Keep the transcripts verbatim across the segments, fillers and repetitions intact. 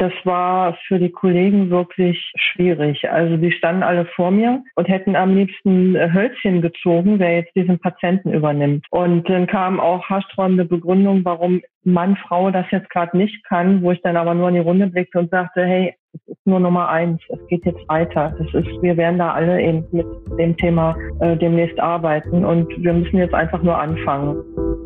das war für die Kollegen wirklich schwierig. Also die standen alle vor mir und hätten am liebsten Hölzchen gezogen, wer jetzt diesen Patienten übernimmt. Und dann kam auch haarsträubende Begründung, warum Mann, Frau das jetzt gerade nicht kann, wo ich dann aber nur in die Runde blickte und sagte, hey, es ist nur Nummer eins, es geht jetzt weiter. Das ist, wir werden da alle eben mit dem Thema äh, demnächst arbeiten und wir müssen jetzt einfach nur anfangen.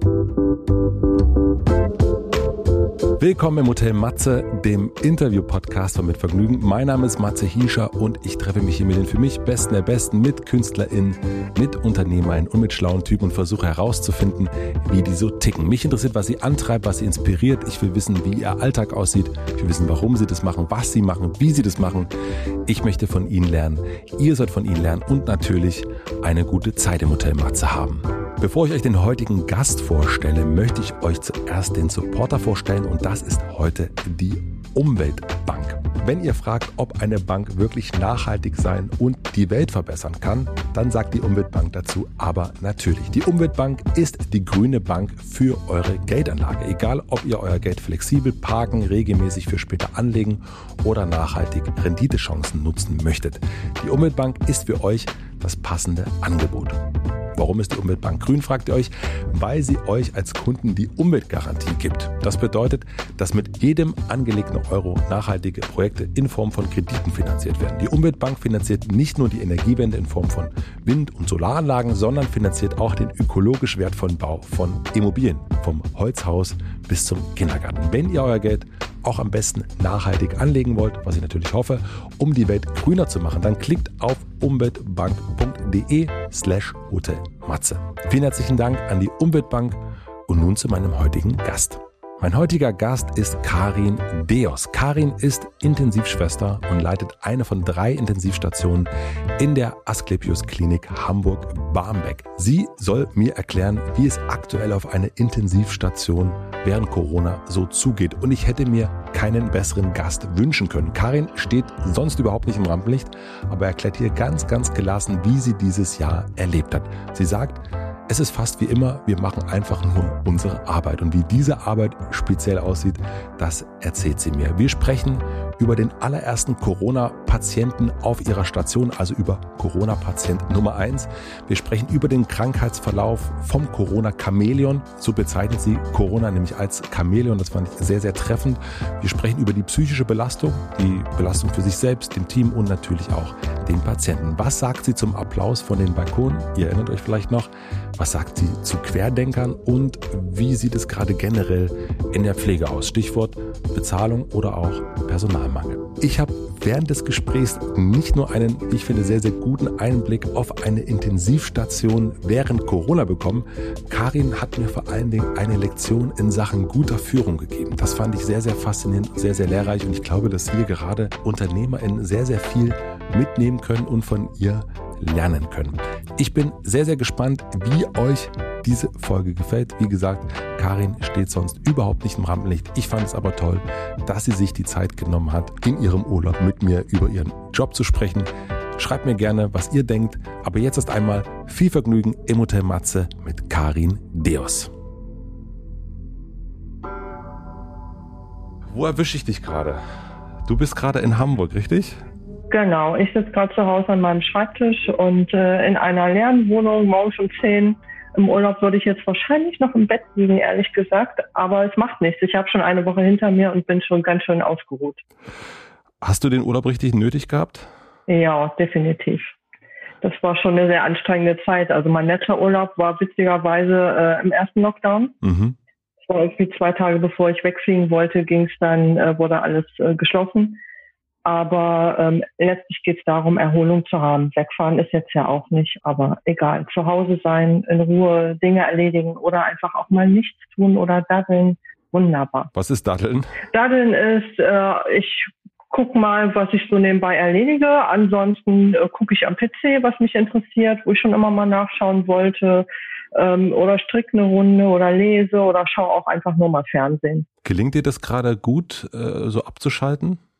Willkommen im Hotel Matze, dem Interview-Podcast von Mit Vergnügen. Mein Name ist Matze Hiescher und ich treffe mich hier mit den für mich Besten der Besten, mit KünstlerInnen, mit UnternehmerInnen und mit schlauen Typen und versuche herauszufinden, wie die so ticken. Mich interessiert, was sie antreibt, was sie inspiriert. Ich will wissen, wie ihr Alltag aussieht. Ich will wissen, warum sie das machen, was sie machen, wie sie das machen. Ich möchte von ihnen lernen. Ihr sollt von ihnen lernen und natürlich eine gute Zeit im Hotel Matze haben. Bevor ich euch den heutigen Gast vorstelle, möchte ich euch zuerst den Supporter vorstellen und das ist heute die Umweltbank. Wenn ihr fragt, ob eine Bank wirklich nachhaltig sein und die Welt verbessern kann, dann sagt die Umweltbank dazu aber natürlich. Die Umweltbank ist die grüne Bank für eure Geldanlage. Egal, ob ihr euer Geld flexibel parken, regelmäßig für später anlegen oder nachhaltig Renditechancen nutzen möchtet. Die Umweltbank ist für euch das passende Angebot. Warum ist die Umweltbank grün, fragt ihr euch? Weil sie euch als Kunden die Umweltgarantie gibt. Das bedeutet, dass mit jedem angelegten Euro nachhaltige Projekte in Form von Krediten finanziert werden. Die Umweltbank finanziert nicht nur die Energiewende in Form von Wind- und Solaranlagen, sondern finanziert auch den ökologisch wertvollen Bau von Immobilien, vom Holzhaus bis zum Kindergarten. Wenn ihr euer Geld auch am besten nachhaltig anlegen wollt, was ich natürlich hoffe, um die Welt grüner zu machen, dann klickt auf umweltbank.de slash Hotel Matze. Vielen herzlichen Dank an die Umweltbank und nun zu meinem heutigen Gast. Mein heutiger Gast ist Karin Deos. Karin ist Intensivschwester und leitet eine von drei Intensivstationen in der Asklepios Klinik Hamburg-Barmbek. Sie soll mir erklären, wie es aktuell auf eine Intensivstation während Corona so zugeht. Und ich hätte mir keinen besseren Gast wünschen können. Karin steht sonst überhaupt nicht im Rampenlicht, aber erklärt hier ganz, ganz gelassen, wie sie dieses Jahr erlebt hat. Sie sagt, es ist fast wie immer, wir machen einfach nur unsere Arbeit. Und wie diese Arbeit speziell aussieht, das erzählt sie mir. Wir sprechen über den allerersten Corona-Patienten auf ihrer Station, also über Corona-Patient Nummer eins. Wir sprechen über den Krankheitsverlauf vom Corona-Chamäleon. So bezeichnet sie Corona nämlich als Chamäleon. Das fand ich sehr, sehr treffend. Wir sprechen über die psychische Belastung, die Belastung für sich selbst, dem Team und natürlich auch den Patienten. Was sagt sie zum Applaus von den Balkonen? Ihr erinnert euch vielleicht noch. Was sagt sie zu Querdenkern und wie sieht es gerade generell in der Pflege aus? Stichwort Bezahlung oder auch Personalmangel. Ich habe während des Gesprächs nicht nur einen, wie ich finde, sehr, sehr guten Einblick auf eine Intensivstation während Corona bekommen. Karin hat mir vor allen Dingen eine Lektion in Sachen guter Führung gegeben. Das fand ich sehr, sehr faszinierend und sehr, sehr lehrreich und ich glaube, dass hier gerade UnternehmerInnen sehr, sehr viel mitnehmen können und von ihr lernen können. Ich bin sehr, sehr gespannt, wie euch diese Folge gefällt. Wie gesagt, Karin steht sonst überhaupt nicht im Rampenlicht. Ich fand es aber toll, dass sie sich die Zeit genommen hat, in ihrem Urlaub mit mir über ihren Job zu sprechen. Schreibt mir gerne, was ihr denkt. Aber jetzt erst einmal viel Vergnügen im Hotel Matze mit Karin Deos. Wo erwische ich dich gerade? Du bist gerade in Hamburg, richtig? Genau, ich sitze gerade zu Hause an meinem Schreibtisch und äh, in einer leeren Wohnung morgens um zehn. Im Urlaub würde ich jetzt wahrscheinlich noch im Bett liegen, ehrlich gesagt, aber es macht nichts. Ich habe schon eine Woche hinter mir und bin schon ganz schön ausgeruht. Hast du den Urlaub richtig nötig gehabt? Ja, definitiv. Das war schon eine sehr anstrengende Zeit. Also mein letzter Urlaub war witzigerweise äh, im ersten Lockdown. Mhm. Das war irgendwie zwei Tage bevor ich wegfliegen wollte, ging es dann, äh, wurde alles äh, geschlossen. Aber ähm, letztlich geht es darum, Erholung zu haben. Wegfahren ist jetzt ja auch nicht, aber egal. Zu Hause sein, in Ruhe Dinge erledigen oder einfach auch mal nichts tun oder daddeln. Wunderbar. Was ist Daddeln? Daddeln ist, äh, ich gucke mal, was ich so nebenbei erledige. Ansonsten äh, gucke ich am P C, was mich interessiert, wo ich schon immer mal nachschauen wollte. Ähm, oder stricke eine Runde oder lese oder schaue auch einfach nur mal Fernsehen. Gelingt dir das gerade gut, äh, so abzuschalten?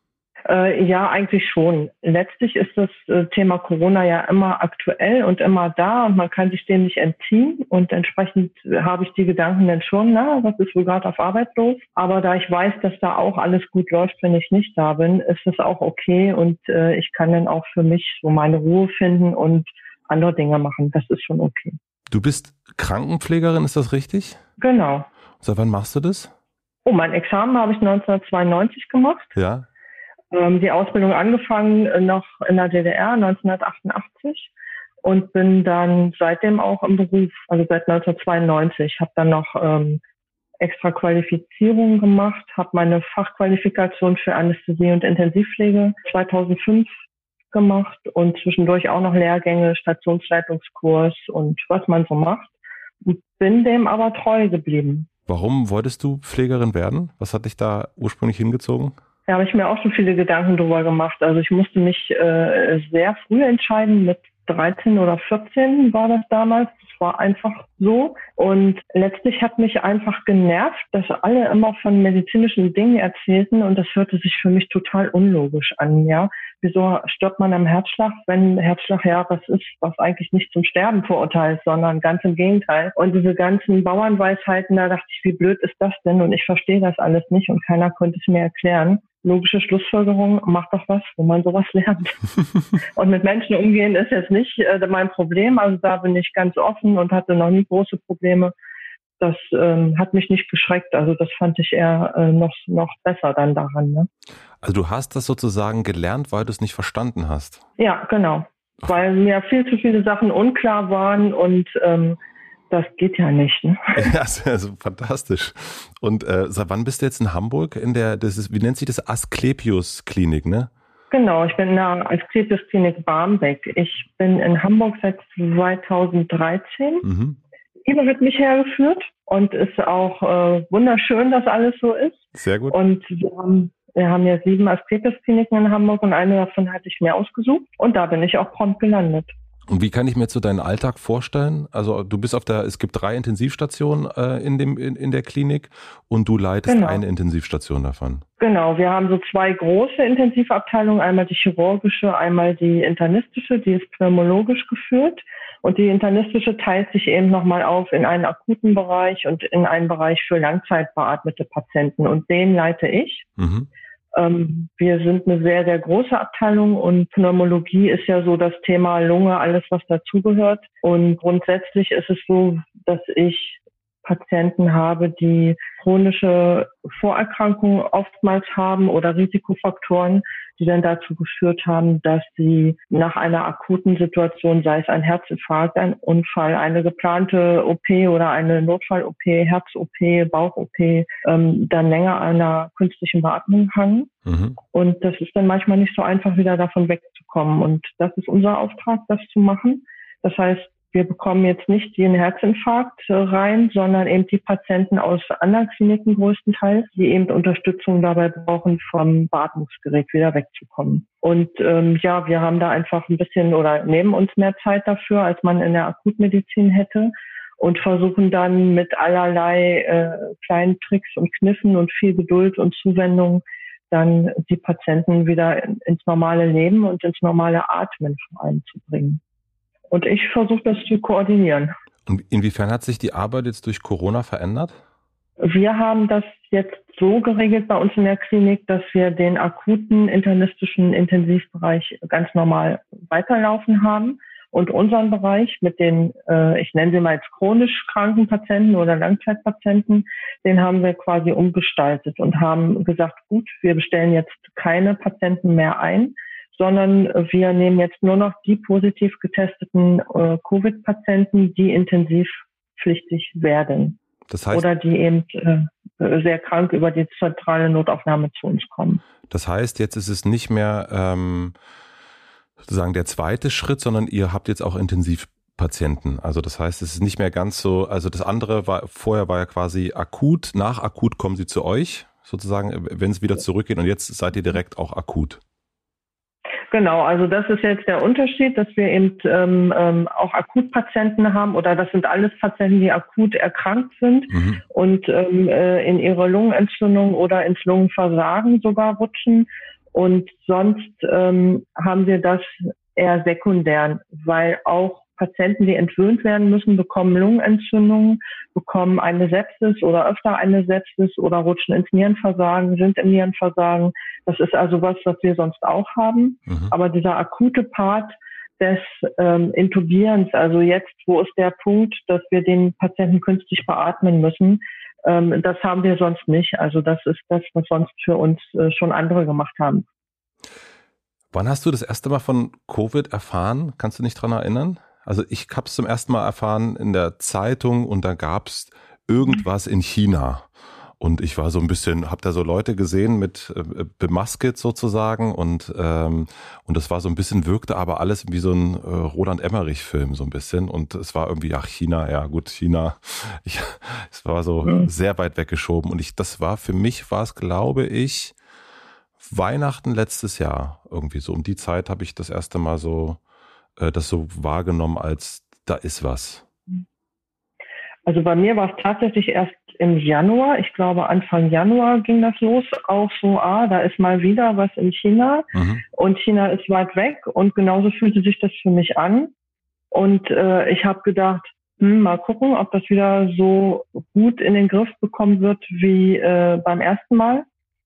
Äh, ja, eigentlich schon. Letztlich ist das äh, Thema Corona ja immer aktuell und immer da und man kann sich dem nicht entziehen und entsprechend habe ich die Gedanken dann schon, na, was ist wohl gerade auf Arbeit los? Aber da ich weiß, dass da auch alles gut läuft, wenn ich nicht da bin, ist es auch okay und äh, ich kann dann auch für mich so meine Ruhe finden und andere Dinge machen. Das ist schon okay. Du bist Krankenpflegerin, ist das richtig? Genau. Seit wann machst du das? Oh, mein Examen habe ich neunzehnhundertzweiundneunzig gemacht. Ja. Ähm, die Ausbildung angefangen äh, noch in der D D R neunzehnhundertachtundachtzig und bin dann seitdem auch im Beruf, also seit neunzehnhundertzweiundneunzig, habe dann noch ähm, extra Qualifizierungen gemacht, habe meine Fachqualifikation für Anästhesie und Intensivpflege zweitausendfünf gemacht und zwischendurch auch noch Lehrgänge, Stationsleitungskurs und was man so macht. Und bin dem aber treu geblieben. Warum wolltest du Pflegerin werden? Was hat dich da ursprünglich hingezogen? Da habe ich mir auch schon viele Gedanken drüber gemacht. Also ich musste mich äh, sehr früh entscheiden, mit dreizehn oder vierzehn war das damals. Das war einfach so. Und letztlich hat mich einfach genervt, dass alle immer von medizinischen Dingen erzählten und das hörte sich für mich total unlogisch an, ja. Wieso stirbt man am Herzschlag, wenn Herzschlag ja was ist, was eigentlich nicht zum Sterben verurteilt, sondern ganz im Gegenteil. Und diese ganzen Bauernweisheiten, da dachte ich, wie blöd ist das denn? Und ich verstehe das alles nicht und keiner konnte es mir erklären. Logische Schlussfolgerung, mach doch was, wo man sowas lernt. Und mit Menschen umgehen ist jetzt nicht äh, mein Problem. Also da bin ich ganz offen und hatte noch nie große Probleme. Das ähm, hat mich nicht geschreckt. Also das fand ich eher äh, noch noch besser dann daran. Ne? Also du hast das sozusagen gelernt, weil du es nicht verstanden hast? Ja, genau. Ach. Weil mir viel zu viele Sachen unklar waren und ähm, das geht ja nicht. Ne? Ja, also fantastisch. Und äh, seit wann bist du jetzt in Hamburg? In der, das ist, wie nennt sich das, Asklepios-Klinik, ne? Genau, ich bin in der Asklepios-Klinik Barmbek. Ich bin in Hamburg seit zweitausenddreizehn. Mhm. Eva hat mich hergeführt und ist auch äh, wunderschön, dass alles so ist. Sehr gut. Und wir haben, wir haben ja sieben Asklepios-Kliniken in Hamburg und eine davon hatte ich mir ausgesucht und da bin ich auch prompt gelandet. Und wie kann ich mir jetzt so deinen Alltag vorstellen? Also du bist auf der, es gibt drei Intensivstationen äh, in dem in, in der Klinik und du leitest genau. eine Intensivstation davon. Genau, wir haben so zwei große Intensivabteilungen, einmal die chirurgische, einmal die internistische, die ist pneumologisch geführt. Und die internistische teilt sich eben nochmal auf in einen akuten Bereich und in einen Bereich für langzeitbeatmete Patienten. Und den leite ich. Mhm. Ähm, wir sind eine sehr, sehr große Abteilung und Pneumologie ist ja so das Thema Lunge, alles was dazugehört. Und grundsätzlich ist es so, dass ich Patienten habe, die chronische Vorerkrankungen oftmals haben oder Risikofaktoren, die dann dazu geführt haben, dass sie nach einer akuten Situation, sei es ein Herzinfarkt, ein Unfall, eine geplante O P oder eine Notfall-O P, Herz-O P, Bauch-O P, ähm, dann länger an einer künstlichen Beatmung hangen. Mhm. Und das ist dann manchmal nicht so einfach, wieder davon wegzukommen. Und das ist unser Auftrag, das zu machen. Das heißt, wir bekommen jetzt nicht den Herzinfarkt rein, sondern eben die Patienten aus anderen Kliniken größtenteils, die eben Unterstützung dabei brauchen, vom Beatmungsgerät wieder wegzukommen. Und ähm, ja, wir haben da einfach ein bisschen oder nehmen uns mehr Zeit dafür, als man in der Akutmedizin hätte und versuchen dann mit allerlei äh, kleinen Tricks und Kniffen und viel Geduld und Zuwendung dann die Patienten wieder ins normale Leben und ins normale Atmen vor allem zu bringen. Und ich versuche das zu koordinieren. Und inwiefern hat sich die Arbeit jetzt durch Corona verändert? Wir haben das jetzt so geregelt bei uns in der Klinik, dass wir den akuten internistischen Intensivbereich ganz normal weiterlaufen haben und unseren Bereich mit den, äh, ich nenne sie mal jetzt chronisch kranken Patienten oder Langzeitpatienten, den haben wir quasi umgestaltet und haben gesagt, gut, wir bestellen jetzt keine Patienten mehr ein, sondern wir nehmen jetzt nur noch die positiv getesteten äh, Covid-Patienten, die intensivpflichtig werden. Das heißt, oder die eben äh, sehr krank über die zentrale Notaufnahme zu uns kommen. Das heißt, jetzt ist es nicht mehr ähm, sozusagen der zweite Schritt, sondern ihr habt jetzt auch Intensivpatienten. Also das heißt, es ist nicht mehr ganz so, also das andere war, vorher war ja quasi akut, nach akut kommen sie zu euch, sozusagen, wenn es wieder zurückgeht und jetzt seid ihr direkt auch akut. Genau, also das ist jetzt der Unterschied, dass wir eben ähm, ähm, auch Akutpatienten haben oder das sind alles Patienten, die akut erkrankt sind mhm. und ähm, äh, in ihre Lungenentzündung oder ins Lungenversagen sogar rutschen Und sonst ähm, haben wir das eher sekundär, weil auch Patienten, die entwöhnt werden müssen, bekommen Lungenentzündungen, bekommen eine Sepsis oder öfter eine Sepsis oder rutschen ins Nierenversagen, sind im Nierenversagen. Das ist also was, was wir sonst auch haben. Mhm. Aber dieser akute Part des ähm, Intubierens, also jetzt, wo ist der Punkt, dass wir den Patienten künstlich beatmen müssen, ähm, das haben wir sonst nicht. Also das ist das, was sonst für uns äh, schon andere gemacht haben. Wann hast du das erste Mal von Covid erfahren? Kannst du dich daran erinnern? Also ich habe es zum ersten Mal erfahren in der Zeitung und da gab es irgendwas in China. Und ich war so ein bisschen, habe da so Leute gesehen mit äh, bemasket sozusagen und ähm, und das war so ein bisschen, wirkte aber alles wie so ein äh, Roland Emmerich-Film so ein bisschen und es war irgendwie, ach China, ja gut, China, ich, es war so mhm. sehr weit weggeschoben und ich, das war für mich, war es glaube ich, Weihnachten letztes Jahr irgendwie so, um die Zeit habe ich das erste Mal so, äh, das so wahrgenommen als, da ist was. Also bei mir war es tatsächlich erst im Januar, ich glaube Anfang Januar ging das los, auch so, ah, da ist mal wieder was in China mhm. und China ist weit weg und genauso fühlte sich das für mich an und äh, ich habe gedacht, hm, mal gucken, ob das wieder so gut in den Griff bekommen wird wie äh, beim ersten Mal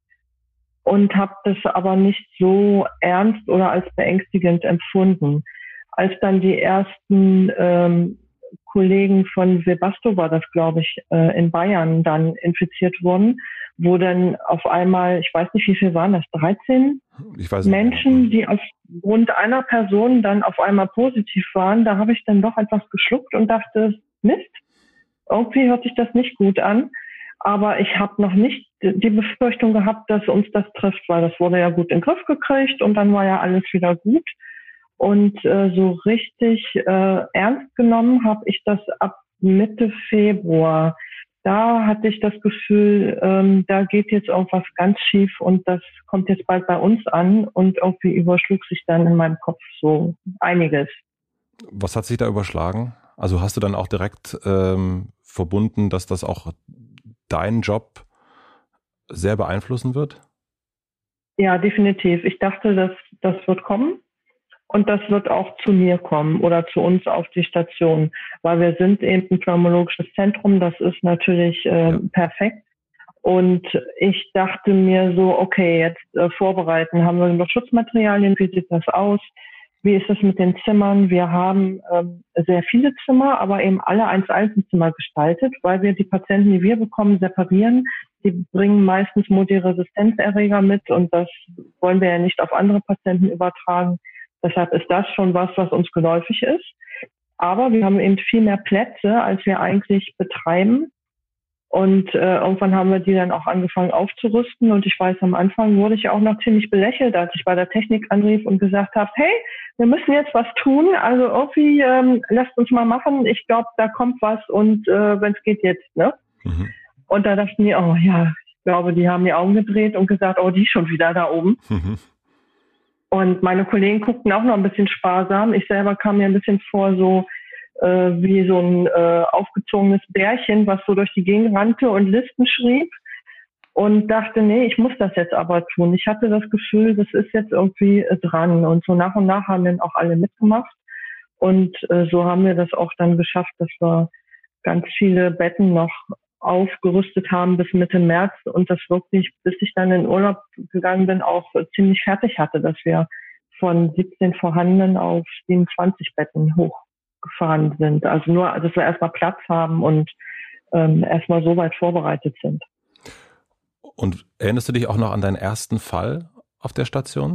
und habe das aber nicht so ernst oder als beängstigend empfunden. Als dann die ersten ähm, Kollegen von Webasto war das, glaube ich, äh, in Bayern dann infiziert wurden, wo dann auf einmal, ich weiß nicht, wie viel waren das, dreizehn ich weiß Menschen, die aufgrund einer Person dann auf einmal positiv waren. Da habe ich dann doch etwas geschluckt und dachte, Mist, irgendwie hört sich das nicht gut an. Aber ich habe noch nicht die Befürchtung gehabt, dass uns das trifft, weil das wurde ja gut in den Griff gekriegt und dann war ja alles wieder gut. Und äh, so richtig äh, ernst genommen habe ich das ab Mitte Februar. Da hatte ich das Gefühl, ähm, da geht jetzt irgendwas ganz schief und das kommt jetzt bald bei uns an und irgendwie überschlug sich dann in meinem Kopf so einiges. Was hat sich da überschlagen? Also hast du dann auch direkt ähm, verbunden, dass das auch deinen Job sehr beeinflussen wird? Ja, definitiv. Ich dachte, dass das wird kommen. Und das wird auch zu mir kommen oder zu uns auf die Station, weil wir sind eben ein pneumologisches Zentrum, das ist natürlich äh, ja. perfekt. Und ich dachte mir so, okay, jetzt äh, vorbereiten, haben wir noch Schutzmaterialien, wie sieht das aus? Wie ist es mit den Zimmern? Wir haben ähm, sehr viele Zimmer, aber eben alle eins Einzelzimmer gestaltet, weil wir die Patienten, die wir bekommen, separieren. Die bringen meistens Multiresistenzerreger mit und das wollen wir ja nicht auf andere Patienten übertragen. Deshalb ist das schon was, was uns geläufig ist. Aber wir haben eben viel mehr Plätze, als wir eigentlich betreiben. Und äh, irgendwann haben wir die dann auch angefangen aufzurüsten. Und ich weiß, am Anfang wurde ich auch noch ziemlich belächelt, als ich bei der Technik anrief und gesagt habe, hey, wir müssen jetzt was tun. Also irgendwie ähm, lasst uns mal machen. Ich glaube, da kommt was und äh, wenn es geht jetzt. Ne? Mhm. Und da dachten die, oh ja, ich glaube, die haben die Augen gedreht und gesagt, oh, die schon wieder da oben. Mhm. Und meine Kollegen guckten auch noch ein bisschen sparsam. Ich selber kam mir ein bisschen vor so äh, wie so ein äh, aufgezogenes Bärchen, was so durch die Gegend rannte und Listen schrieb. Und dachte, nee, ich muss das jetzt aber tun. Ich hatte das Gefühl, das ist jetzt irgendwie äh, dran. Und so nach und nach haben dann auch alle mitgemacht. Und äh, so haben wir das auch dann geschafft, dass wir ganz viele Betten noch aufgerüstet haben bis Mitte März und das wirklich, bis ich dann in Urlaub gegangen bin, auch ziemlich fertig hatte, dass wir von siebzehn vorhandenen auf siebenundzwanzig Betten hochgefahren sind. Also nur, dass wir erstmal Platz haben und ähm, erstmal so weit vorbereitet sind. Und erinnerst du dich auch noch an deinen ersten Fall auf der Station?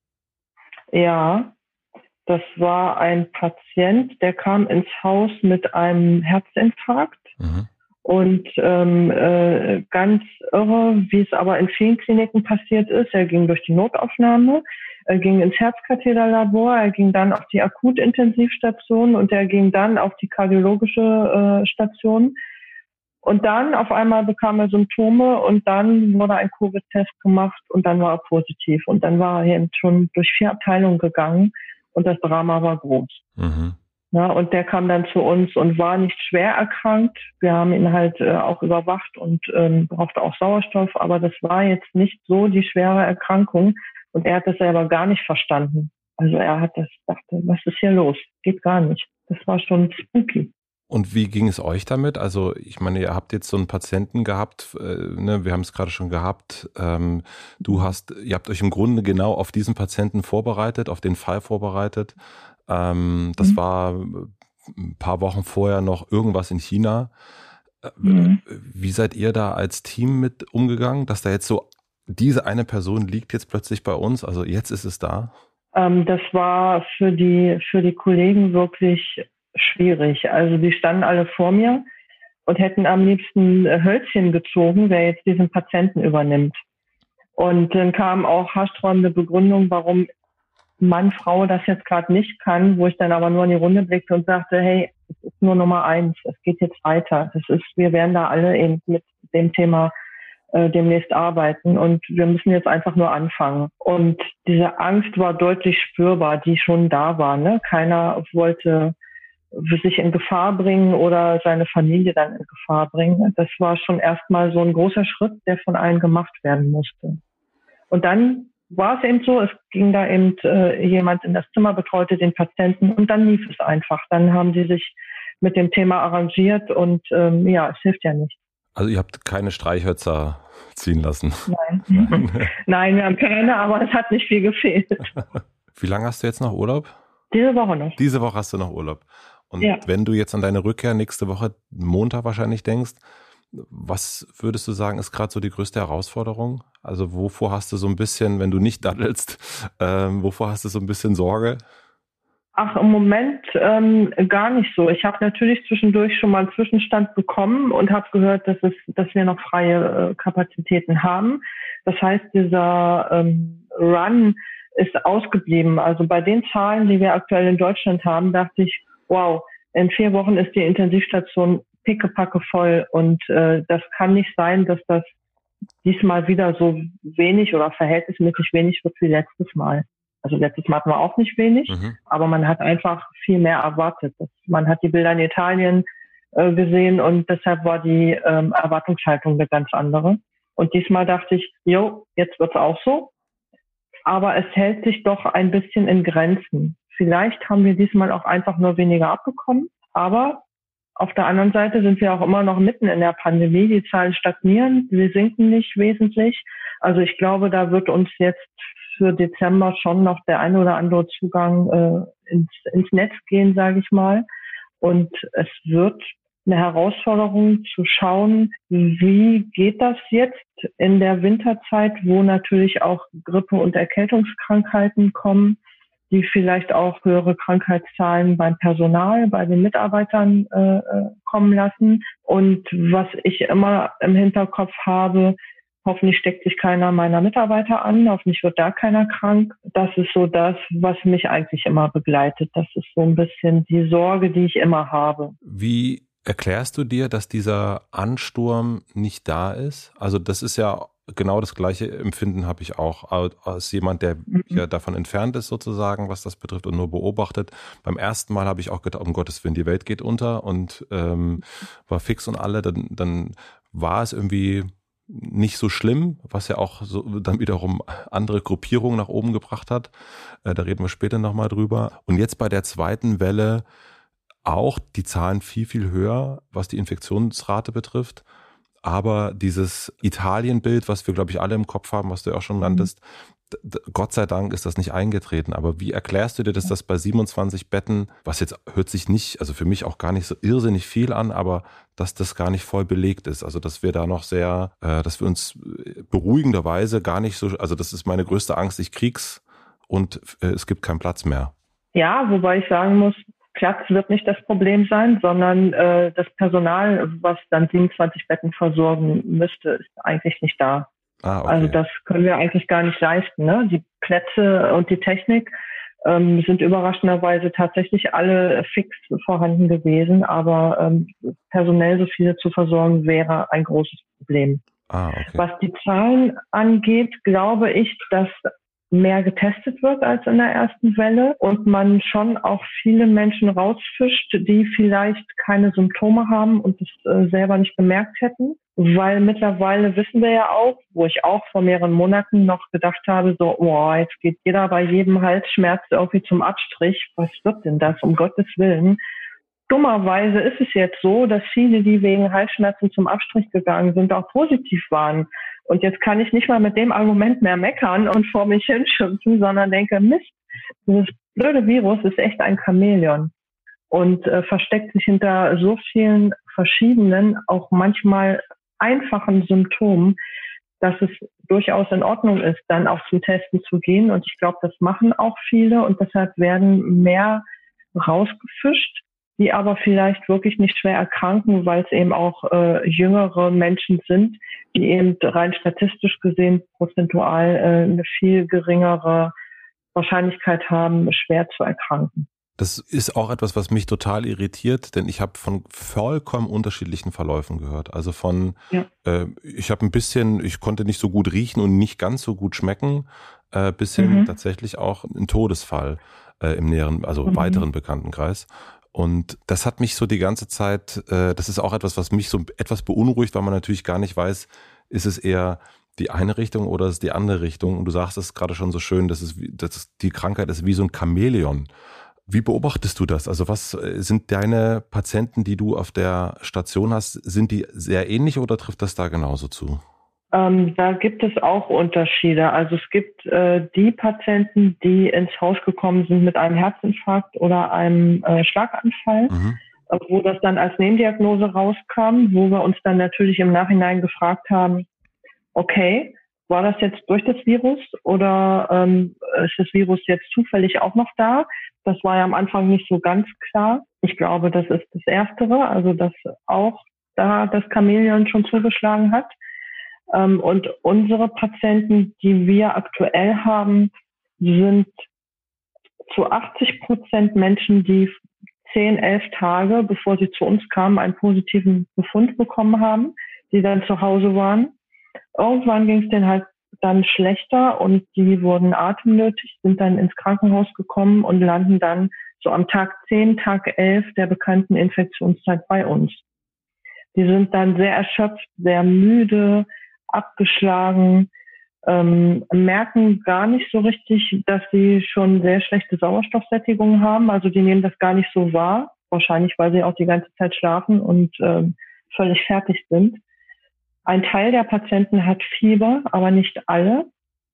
Ja, das war ein Patient, der kam ins Haus mit einem Herzinfarkt. Mhm. Und ähm, äh, ganz irre, wie es aber in vielen Kliniken passiert ist. Er ging durch die Notaufnahme, er ging ins Herzkatheterlabor, er ging dann auf die Akutintensivstation und er ging dann auf die kardiologische äh, Station. Und dann auf einmal bekam er Symptome und dann wurde ein Covid-Test gemacht und dann war er positiv. Und dann war er eben schon durch vier Abteilungen gegangen und das Drama war groß. Mhm. Ja, und der kam dann zu uns und war nicht schwer erkrankt. Wir haben ihn halt äh, auch überwacht und ähm, brauchte auch Sauerstoff, aber das war jetzt nicht so die schwere Erkrankung. Und er hat das selber gar nicht verstanden. Also er hat das, dachte, was ist hier los? Geht gar nicht. Das war schon spooky. Und wie ging es euch damit? Also ich meine, ihr habt jetzt so einen Patienten gehabt, äh, ne, wir haben es gerade schon gehabt, ähm, du hast, ihr habt euch im Grunde genau auf diesen Patienten vorbereitet, auf den Fall vorbereitet. Ähm, das mhm. war ein paar Wochen vorher noch irgendwas in China. Äh, mhm. Wie seid ihr da als Team mit umgegangen, dass da jetzt so diese eine Person liegt jetzt plötzlich bei uns, also jetzt ist es da? Ähm, das war für die, für die Kollegen wirklich schwierig. Also die standen alle vor mir und hätten am liebsten Hölzchen gezogen, wer jetzt diesen Patienten übernimmt. Und dann kam auch haarsträubende Begründung, warum Mann, Frau das jetzt gerade nicht kann, wo ich dann aber nur in die Runde blickte und sagte, hey, es ist nur Nummer eins, es geht jetzt weiter. Das ist, wir werden da alle eben mit dem Thema äh, demnächst arbeiten und wir müssen jetzt einfach nur anfangen. Und diese Angst war deutlich spürbar, die schon da war. Ne? Keiner wollte sich in Gefahr bringen oder seine Familie dann in Gefahr bringen. Das war schon erstmal so ein großer Schritt, der von allen gemacht werden musste. Und dann war es eben so, es ging da eben äh, jemand in das Zimmer, betreute den Patienten und dann lief es einfach. Dann haben sie sich mit dem Thema arrangiert und ähm, ja, es hilft ja nicht. Also ihr habt keine Streichhölzer ziehen lassen? Nein. Nein. Nein, wir haben keine, aber es hat nicht viel gefehlt. Wie lange hast du jetzt noch Urlaub? Diese Woche noch. Diese Woche hast du noch Urlaub. Und ja. wenn du jetzt an deine Rückkehr nächste Woche, Montag wahrscheinlich denkst, was würdest du sagen, ist gerade so die größte Herausforderung? Also wovor hast du so ein bisschen, wenn du nicht daddelst, ähm, wovor hast du so ein bisschen Sorge? Ach, im Moment ähm, gar nicht so. Ich habe natürlich zwischendurch schon mal einen Zwischenstand bekommen und habe gehört, dass es, dass wir noch freie äh, Kapazitäten haben. Das heißt, dieser ähm, Run ist ausgeblieben. Also bei den Zahlen, die wir aktuell in Deutschland haben, dachte ich, wow, in vier Wochen ist die Intensivstation pickepacke voll und äh, das kann nicht sein, dass das diesmal wieder so wenig oder verhältnismäßig wenig wird wie letztes Mal. Also letztes Mal hatten wir auch nicht wenig, mhm. aber man hat einfach viel mehr erwartet. Man hat die Bilder in Italien äh, gesehen und deshalb war die ähm, Erwartungshaltung eine ganz andere. Und diesmal dachte ich, jo, jetzt wird's auch so. Aber es hält sich doch ein bisschen in Grenzen. Vielleicht haben wir diesmal auch einfach nur weniger abbekommen, aber auf der anderen Seite sind wir auch immer noch mitten in der Pandemie. Die Zahlen stagnieren, sie sinken nicht wesentlich. Also ich glaube, da wird uns jetzt für Dezember schon noch der ein oder andere Zugang äh, ins, ins Netz gehen, sage ich mal. Und es wird eine Herausforderung zu schauen, wie geht das jetzt in der Winterzeit, wo natürlich auch Grippe- und Erkältungskrankheiten kommen, die vielleicht auch höhere Krankheitszahlen beim Personal, bei den Mitarbeitern äh, kommen lassen. Und was ich immer im Hinterkopf habe, hoffentlich steckt sich keiner meiner Mitarbeiter an, hoffentlich wird da keiner krank. Das ist so das, was mich eigentlich immer begleitet. Das ist so ein bisschen die Sorge, die ich immer habe. Wie erklärst du dir, dass dieser Ansturm nicht da ist? Also das ist ja genau das gleiche Empfinden habe ich auch als jemand, der mhm. ja davon entfernt ist sozusagen, was das betrifft und nur beobachtet. Beim ersten Mal habe ich auch gedacht, um Gottes Willen, die Welt geht unter und ähm, war fix und alle. Dann, dann war es irgendwie nicht so schlimm, was ja auch so dann wiederum andere Gruppierungen nach oben gebracht hat. Äh, da reden wir später nochmal drüber. Und jetzt bei der zweiten Welle auch die Zahlen viel, viel höher, was die Infektionsrate betrifft. Aber dieses Italien-Bild, was wir, glaube ich, alle im Kopf haben, was du ja auch schon nanntest, d- Gott sei Dank ist das nicht eingetreten. Aber wie erklärst du dir, dass das bei siebenundzwanzig Betten, was jetzt hört sich nicht, also für mich auch gar nicht so irrsinnig viel an, aber dass das gar nicht voll belegt ist. Also dass wir da noch sehr, äh, dass wir uns beruhigenderweise gar nicht so, also das ist meine größte Angst, ich krieg's und äh, es gibt keinen Platz mehr. Ja, wobei ich sagen muss, Platz wird nicht das Problem sein, sondern äh, das Personal, was dann siebenundzwanzig Betten versorgen müsste, ist eigentlich nicht da. Ah, okay. Also das können wir eigentlich gar nicht leisten. Ne? Die Plätze und die Technik ähm, sind überraschenderweise tatsächlich alle fix vorhanden gewesen, aber ähm, personell so viele zu versorgen wäre ein großes Problem. Ah, okay. Was die Zahlen angeht, glaube ich, dass mehr getestet wird als in der ersten Welle und man schon auch viele Menschen rausfischt, die vielleicht keine Symptome haben und es äh, selber nicht gemerkt hätten. Weil mittlerweile wissen wir ja auch, wo ich auch vor mehreren Monaten noch gedacht habe, so, oh, jetzt geht jeder bei jedem Halsschmerz irgendwie zum Abstrich. Was wird denn das, um Gottes Willen? Dummerweise ist es jetzt so, dass viele, die wegen Halsschmerzen zum Abstrich gegangen sind, auch positiv waren. Und jetzt kann ich nicht mal mit dem Argument mehr meckern und vor mich hinschimpfen, sondern denke, Mist, dieses blöde Virus ist echt ein Chamäleon und äh, versteckt sich hinter so vielen verschiedenen, auch manchmal einfachen Symptomen, dass es durchaus in Ordnung ist, dann auch zum Testen zu gehen. Und ich glaube, das machen auch viele und deshalb werden mehr rausgefischt, die aber vielleicht wirklich nicht schwer erkranken, weil es eben auch äh, jüngere Menschen sind, die eben rein statistisch gesehen prozentual äh, eine viel geringere Wahrscheinlichkeit haben, schwer zu erkranken. Das ist auch etwas, was mich total irritiert, denn ich habe von vollkommen unterschiedlichen Verläufen gehört. Also von, ja. äh, ich habe ein bisschen, ich konnte nicht so gut riechen und nicht ganz so gut schmecken, äh, bis hin mhm. tatsächlich auch ein Todesfall äh, im näheren, also mhm. weiteren Bekanntenkreis. Und das hat mich so die ganze Zeit, äh, das ist auch etwas, was mich so etwas beunruhigt, weil man natürlich gar nicht weiß, ist es eher die eine Richtung oder ist es die andere Richtung? Und du sagst es gerade schon so schön, dass es, dass die Krankheit ist wie so ein Chamäleon. Wie beobachtest du das? Also was sind deine Patienten, die du auf der Station hast, sind die sehr ähnlich oder trifft das da genauso zu? Ähm, da gibt es auch Unterschiede. Also es gibt äh, die Patienten, die ins Haus gekommen sind mit einem Herzinfarkt oder einem äh, Schlaganfall, mhm. äh, wo das dann als Nebendiagnose rauskam, wo wir uns dann natürlich im Nachhinein gefragt haben, okay, war das jetzt durch das Virus oder ähm, ist das Virus jetzt zufällig auch noch da? Das war ja am Anfang nicht so ganz klar. Ich glaube, das ist das Erstere, also dass auch da das Chamäleon schon zugeschlagen hat. Ähm, und unsere Patienten, die wir aktuell haben, sind zu achtzig Prozent Menschen, die zehn, elf Tage, bevor sie zu uns kamen, einen positiven Befund bekommen haben, die dann zu Hause waren. Irgendwann ging es denen halt dann schlechter und die wurden atemnötig, sind dann ins Krankenhaus gekommen und landen dann so am Tag zehn, Tag elf der bekannten Infektionszeit bei uns. Die sind dann sehr erschöpft, sehr müde, abgeschlagen, ähm, merken gar nicht so richtig, dass sie schon sehr schlechte Sauerstoffsättigung haben. Also die nehmen das gar nicht so wahr, wahrscheinlich weil sie auch die ganze Zeit schlafen und ähm, völlig fertig sind. Ein Teil der Patienten hat Fieber, aber nicht alle.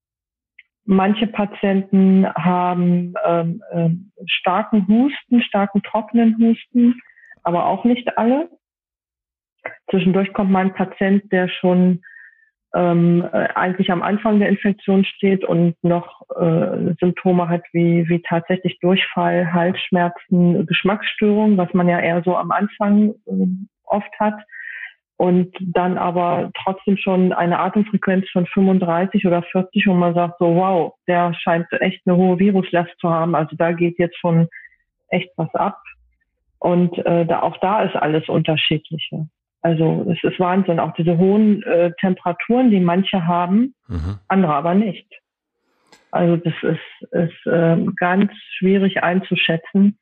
Manche Patienten haben ähm, ähm, starken Husten, starken trockenen Husten, aber auch nicht alle. Zwischendurch kommt mal ein Patient, der schon ähm, eigentlich am Anfang der Infektion steht und noch äh, Symptome hat wie, wie tatsächlich Durchfall, Halsschmerzen, Geschmacksstörungen, was man ja eher so am Anfang äh, oft hat. Und dann aber trotzdem schon eine Atemfrequenz von fünfunddreißig oder vierzig und man sagt so, wow, der scheint echt eine hohe Viruslast zu haben. Also da geht jetzt schon echt was ab. Und äh, da, auch da ist alles Unterschiedliche. Also es ist Wahnsinn, auch diese hohen äh, Temperaturen, die manche haben, mhm. andere aber nicht. Also das ist, ist äh, ganz schwierig einzuschätzen.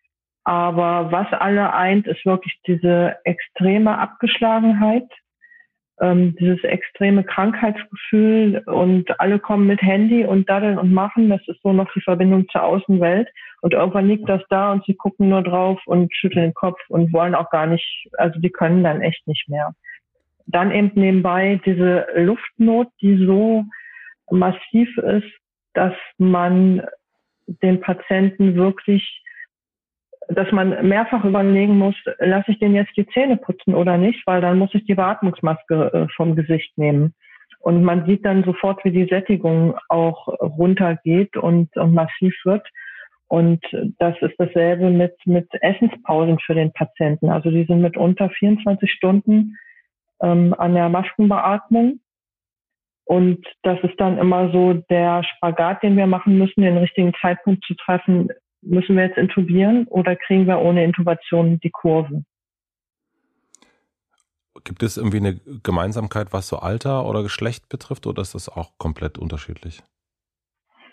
Aber was alle eint, ist wirklich diese extreme Abgeschlagenheit, ähm, dieses extreme Krankheitsgefühl und alle kommen mit Handy und daddeln und machen. Das ist so noch die Verbindung zur Außenwelt. Und irgendwann liegt das da und sie gucken nur drauf und schütteln den Kopf und wollen auch gar nicht, also die können dann echt nicht mehr. Dann eben nebenbei diese Luftnot, die so massiv ist, dass man den Patienten wirklich dass man mehrfach überlegen muss, lasse ich den jetzt die Zähne putzen oder nicht, weil dann muss ich die Beatmungsmaske äh, vom Gesicht nehmen. Und man sieht dann sofort, wie die Sättigung auch runtergeht und, und massiv wird. Und das ist dasselbe mit, mit Essenspausen für den Patienten. Also die sind mitunter vierundzwanzig Stunden ähm, an der Maskenbeatmung. Und das ist dann immer so der Spagat, den wir machen müssen, den richtigen Zeitpunkt zu treffen. Müssen wir jetzt intubieren oder kriegen wir ohne Intubation die Kurve? Gibt es irgendwie eine Gemeinsamkeit, was so Alter oder Geschlecht betrifft, oder ist das auch komplett unterschiedlich?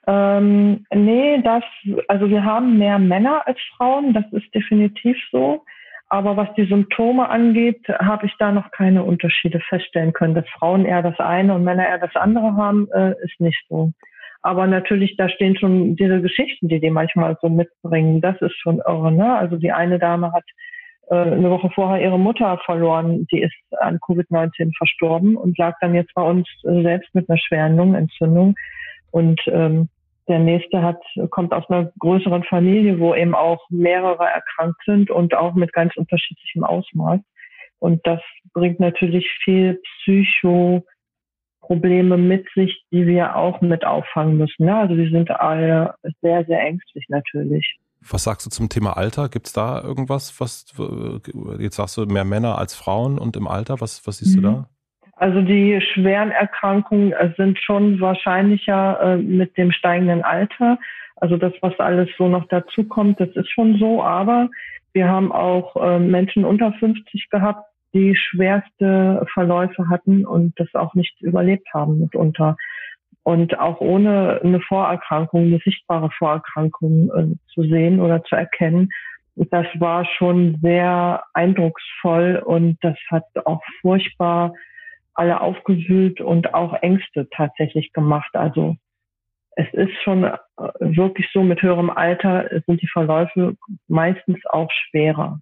Ähm, nee, das, also wir haben mehr Männer als Frauen, das ist definitiv so. Aber was die Symptome angeht, habe ich da noch keine Unterschiede feststellen können. Dass Frauen eher das eine und Männer eher das andere haben, äh, ist nicht so. Aber natürlich, da stehen schon diese Geschichten, die die manchmal so mitbringen. Das ist schon irre, ne? Also die eine Dame hat äh, eine Woche vorher ihre Mutter verloren. Die ist an Covid neunzehn verstorben und lag dann jetzt bei uns äh, selbst mit einer schweren Lungenentzündung. Und ähm, der nächste hat, kommt aus einer größeren Familie, wo eben auch mehrere erkrankt sind und auch mit ganz unterschiedlichem Ausmaß. Und das bringt natürlich viel Psychoprobleme mit sich, die wir auch mit auffangen müssen. Ja, also die sind alle sehr, sehr ängstlich natürlich. Was sagst du zum Thema Alter? Gibt es da irgendwas, was, jetzt sagst du mehr Männer als Frauen und im Alter, was, was siehst mhm. du da? Also die schweren Erkrankungen sind schon wahrscheinlicher äh, mit dem steigenden Alter. Also das, was alles so noch dazu kommt, das ist schon so. Aber wir haben auch äh, Menschen unter fünfzig gehabt, die schwerste Verläufe hatten und das auch nicht überlebt haben mitunter. Und auch ohne eine Vorerkrankung, eine sichtbare Vorerkrankung äh, zu sehen oder zu erkennen. Das war schon sehr eindrucksvoll und das hat auch furchtbar alle aufgewühlt und auch Ängste tatsächlich gemacht. Also es ist schon wirklich so, mit höherem Alter sind die Verläufe meistens auch schwerer.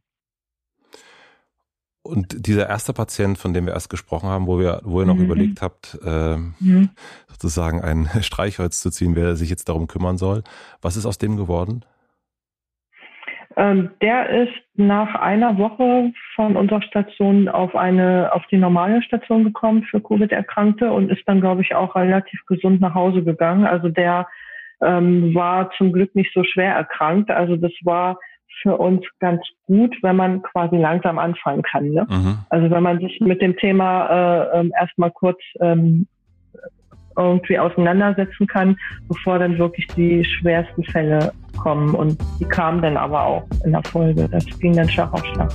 Und dieser erste Patient, von dem wir erst gesprochen haben, wo wir, wo ihr noch mhm. überlegt habt, äh, mhm. sozusagen ein Streichholz zu ziehen, wer sich jetzt darum kümmern soll, was ist aus dem geworden? Ähm, der ist nach einer Woche von unserer Station auf eine, auf die normale Station gekommen für Covid-Erkrankte und ist dann, glaube ich, auch relativ gesund nach Hause gegangen. Also der ähm, war zum Glück nicht so schwer erkrankt. Also das war für uns ganz gut, wenn man quasi langsam anfangen kann. Ne? Mhm. Also wenn man sich mit dem Thema äh, ähm, erstmal kurz ähm, irgendwie auseinandersetzen kann, bevor dann wirklich die schwersten Fälle kommen. Und die kamen dann aber auch in der Folge. Das ging dann Schlag auf Schlag.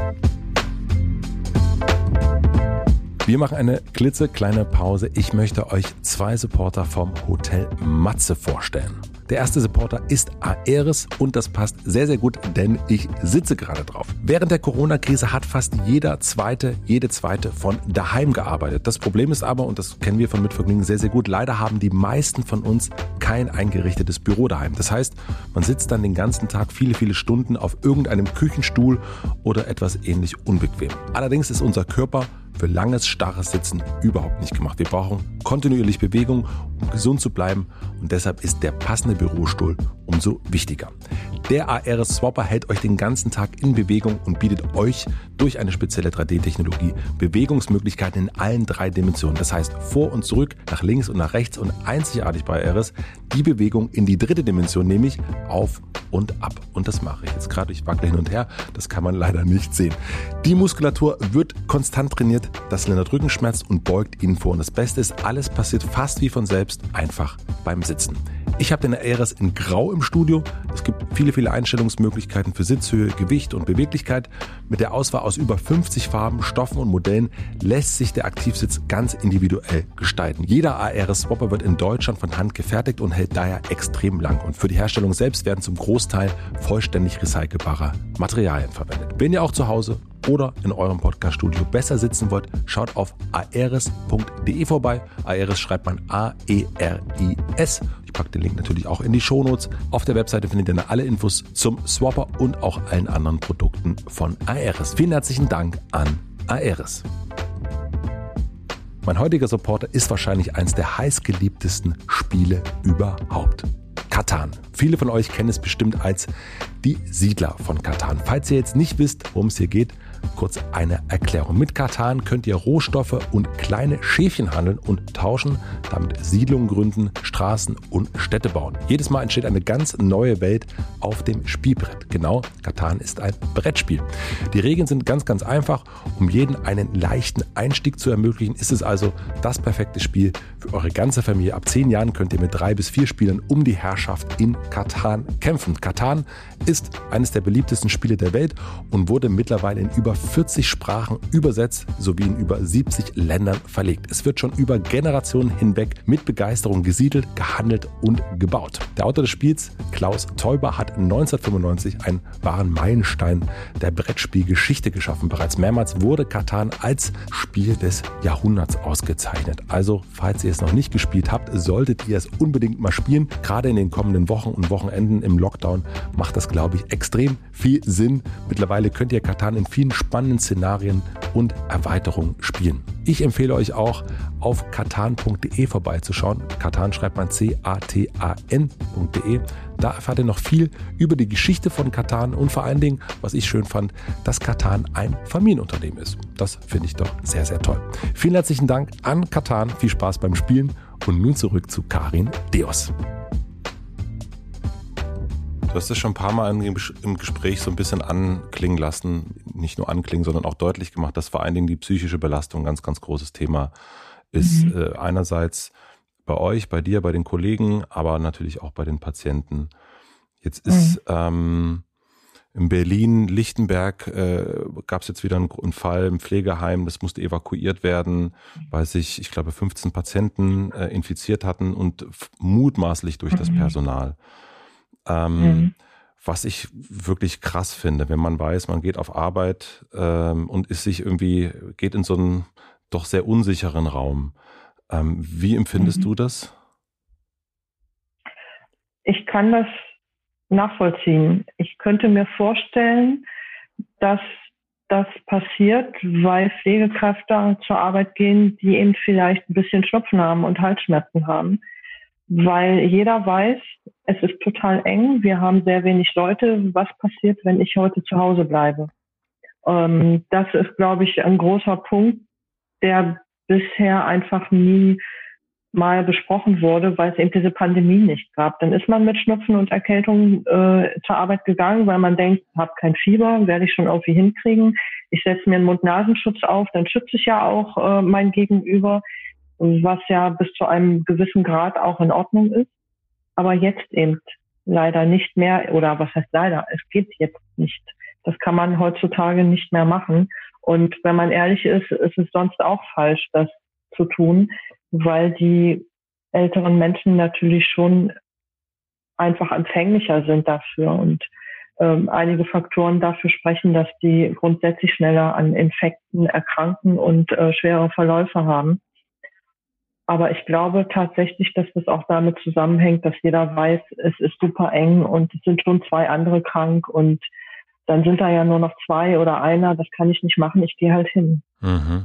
Wir machen eine klitzekleine Pause. Ich möchte euch zwei Supporter vom Hotel Matze vorstellen. Der erste Supporter ist Aeris und das passt sehr, sehr gut, denn ich sitze gerade drauf. Während der Corona-Krise hat fast jeder Zweite, jede Zweite von daheim gearbeitet. Das Problem ist aber, und das kennen wir von Mitvergnügen sehr, sehr gut, leider haben die meisten von uns kein eingerichtetes Büro daheim. Das heißt, man sitzt dann den ganzen Tag viele, viele Stunden auf irgendeinem Küchenstuhl oder etwas ähnlich unbequem. Allerdings ist unser Körper für langes, starres Sitzen überhaupt nicht gemacht. Wir brauchen kontinuierlich Bewegung, um gesund zu bleiben und deshalb ist der passende Bürostuhl umso wichtiger. Der Aeris Swapper hält euch den ganzen Tag in Bewegung und bietet euch durch eine spezielle drei D-Technologie Bewegungsmöglichkeiten in allen drei Dimensionen. Das heißt vor und zurück, nach links und nach rechts und einzigartig bei Aeris die Bewegung in die dritte Dimension, nämlich auf und ab. Und das mache ich jetzt gerade. Ich wackle hin und her. Das kann man leider nicht sehen. Die Muskulatur wird konstant trainiert. Das lindert Rückenschmerz und beugt ihn vor. Und das Beste ist, alles passiert fast wie von selbst, einfach beim Sitzen. Ich habe den Aeris in Grau im Studio. Es gibt viele, viele Einstellungsmöglichkeiten für Sitzhöhe, Gewicht und Beweglichkeit. Mit der Auswahl aus über fünfzig Farben, Stoffen und Modellen lässt sich der Aktivsitz ganz individuell gestalten. Jeder Aeris Swapper wird in Deutschland von Hand gefertigt und hält daher extrem lang. Und für die Herstellung selbst werden zum Großteil vollständig recycelbare Materialien verwendet. Wenn ihr auch zu Hause oder in eurem Podcast-Studio besser sitzen wollt, schaut auf aeris punkt de vorbei. Aeris schreibt man A E R I S. Ich packe den Link natürlich auch in die Shownotes. Auf der Webseite findet ihr dann alle Infos zum Swapper und auch allen anderen Produkten von Aeris. Vielen herzlichen Dank an Aeris. Mein heutiger Supporter ist wahrscheinlich eines der heißgeliebtesten Spiele überhaupt. Catan. Viele von euch kennen es bestimmt als die Siedler von Catan. Falls ihr jetzt nicht wisst, worum es hier geht, kurz eine Erklärung. Mit Catan könnt ihr Rohstoffe und kleine Schäfchen handeln und tauschen, damit Siedlungen gründen, Straßen und Städte bauen. Jedes Mal entsteht eine ganz neue Welt auf dem Spielbrett. Genau, Catan ist ein Brettspiel. Die Regeln sind ganz, ganz einfach. Um jeden einen leichten Einstieg zu ermöglichen, ist es also das perfekte Spiel für eure ganze Familie. Ab zehn Jahren könnt ihr mit drei bis vier Spielern um die Herrschaft in Catan kämpfen. Catan ist eines der beliebtesten Spiele der Welt und wurde mittlerweile in über über vierzig Sprachen übersetzt sowie in über siebzig Ländern verlegt. Es wird schon über Generationen hinweg mit Begeisterung gesiedelt, gehandelt und gebaut. Der Autor des Spiels, Klaus Teuber, hat neunzehnhundertfünfundneunzig einen wahren Meilenstein der Brettspielgeschichte geschaffen. Bereits mehrmals wurde Catan als Spiel des Jahrhunderts ausgezeichnet. Also, falls ihr es noch nicht gespielt habt, solltet ihr es unbedingt mal spielen. Gerade in den kommenden Wochen und Wochenenden im Lockdown macht das, glaube ich, extrem viel Sinn. Mittlerweile könnt ihr Catan in vielen spannenden Szenarien und Erweiterungen spielen. Ich empfehle euch auch, auf catan punkt de vorbeizuschauen. Catan schreibt man C A T A N punkt de. Da erfahrt ihr noch viel über die Geschichte von Catan und vor allen Dingen, was ich schön fand, dass Catan ein Familienunternehmen ist. Das finde ich doch sehr, sehr toll. Vielen herzlichen Dank an Catan. Viel Spaß beim Spielen und nun zurück zu Karin Deos. Du hast es schon ein paar Mal im Gespräch so ein bisschen anklingen lassen, nicht nur anklingen, sondern auch deutlich gemacht, dass vor allen Dingen die psychische Belastung ein ganz, ganz großes Thema ist. Mhm. Äh, einerseits bei euch, bei dir, bei den Kollegen, aber natürlich auch bei den Patienten. Jetzt ist mhm. ähm, in Berlin-Lichtenberg äh, gab es jetzt wieder einen, einen Fall im Pflegeheim, das musste evakuiert werden, weil sich, ich glaube, fünfzehn Patienten äh, infiziert hatten und f- mutmaßlich durch mhm. das Personal. Ähm, mhm. Was ich wirklich krass finde, wenn man weiß, man geht auf Arbeit ähm, und ist sich irgendwie, geht in so einen doch sehr unsicheren Raum. Ähm, wie empfindest mhm. du das? Ich kann das nachvollziehen. Ich könnte mir vorstellen, dass das passiert, weil Pflegekräfte zur Arbeit gehen, die eben vielleicht ein bisschen Schnupfen haben und Halsschmerzen haben. Weil jeder weiß, es ist total eng, wir haben sehr wenig Leute. Was passiert, wenn ich heute zu Hause bleibe? Ähm, das ist, glaube ich, ein großer Punkt, der bisher einfach nie mal besprochen wurde, weil es eben diese Pandemie nicht gab. Dann ist man mit Schnupfen und Erkältung äh, zur Arbeit gegangen, weil man denkt, ich habe kein Fieber, werde ich schon irgendwie hinkriegen. Ich setze mir einen Mund-Nasenschutz auf, dann schütze ich ja auch äh, mein Gegenüber, was ja bis zu einem gewissen Grad auch in Ordnung ist. Aber jetzt eben leider nicht mehr, oder was heißt leider, es geht jetzt nicht. Das kann man heutzutage nicht mehr machen. Und wenn man ehrlich ist, ist es sonst auch falsch, das zu tun, weil die älteren Menschen natürlich schon einfach empfänglicher sind dafür und ähm, einige Faktoren dafür sprechen, dass die grundsätzlich schneller an Infekten erkranken und äh, schwere Verläufe haben. Aber ich glaube tatsächlich, dass das auch damit zusammenhängt, dass jeder weiß, es ist super eng und es sind schon zwei andere krank und dann sind da ja nur noch zwei oder einer, das kann ich nicht machen, ich gehe halt hin. Mhm.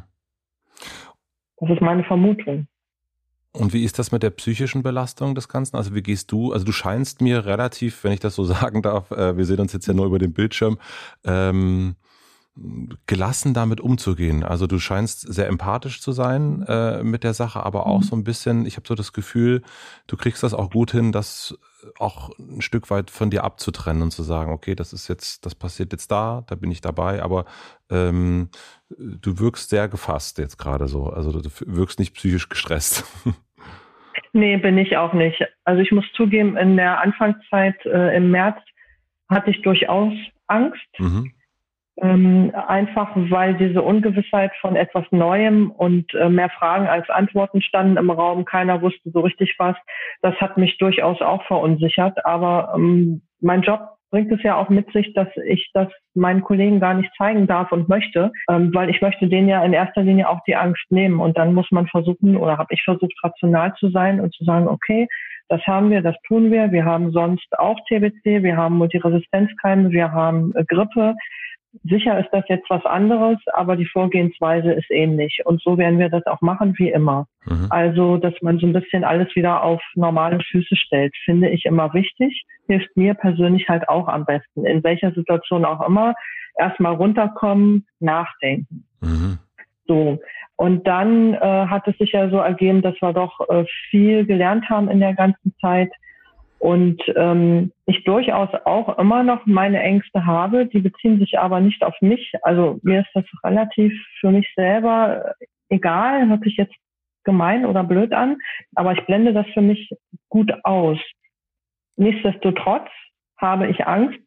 Das ist meine Vermutung. Und wie ist das mit der psychischen Belastung des Ganzen? Also wie gehst du, also du scheinst mir relativ, wenn ich das so sagen darf, äh, wir sehen uns jetzt ja nur über den Bildschirm, ähm, gelassen damit umzugehen. Also du scheinst sehr empathisch zu sein äh, mit der Sache, aber auch so ein bisschen, ich habe so das Gefühl, du kriegst das auch gut hin, das auch ein Stück weit von dir abzutrennen und zu sagen, okay, das ist jetzt, das passiert jetzt da, da bin ich dabei, aber ähm, du wirkst sehr gefasst jetzt gerade so, also du wirkst nicht psychisch gestresst. Nee, bin ich auch nicht. Also ich muss zugeben, in der Anfangszeit äh, im März hatte ich durchaus Angst. Mhm. Ähm, einfach weil diese Ungewissheit von etwas Neuem und äh, mehr Fragen als Antworten standen im Raum. Keiner wusste so richtig was. Das hat mich durchaus auch verunsichert. Aber ähm, mein Job bringt es ja auch mit sich, dass ich das meinen Kollegen gar nicht zeigen darf und möchte, ähm, weil ich möchte denen ja in erster Linie auch die Angst nehmen. Und dann muss man versuchen, oder habe ich versucht, rational zu sein und zu sagen, okay, das haben wir, das tun wir. Wir haben sonst auch T B C, wir haben Multiresistenzkeime, wir haben äh, Grippe. Sicher ist das jetzt was anderes, aber die Vorgehensweise ist ähnlich. Und so werden wir das auch machen wie immer. Mhm. Also, dass man so ein bisschen alles wieder auf normale Füße stellt, finde ich immer wichtig. Hilft mir persönlich halt auch am besten. In welcher Situation auch immer. Erstmal runterkommen, nachdenken. Mhm. So. Und dann äh, hat es sich ja so ergeben, dass wir doch äh, viel gelernt haben in der ganzen Zeit. Und ähm, ich durchaus auch immer noch meine Ängste habe, die beziehen sich aber nicht auf mich. Also mir ist das relativ für mich selber egal, hört sich jetzt gemein oder blöd an, aber ich blende das für mich gut aus. Nichtsdestotrotz habe ich Angst,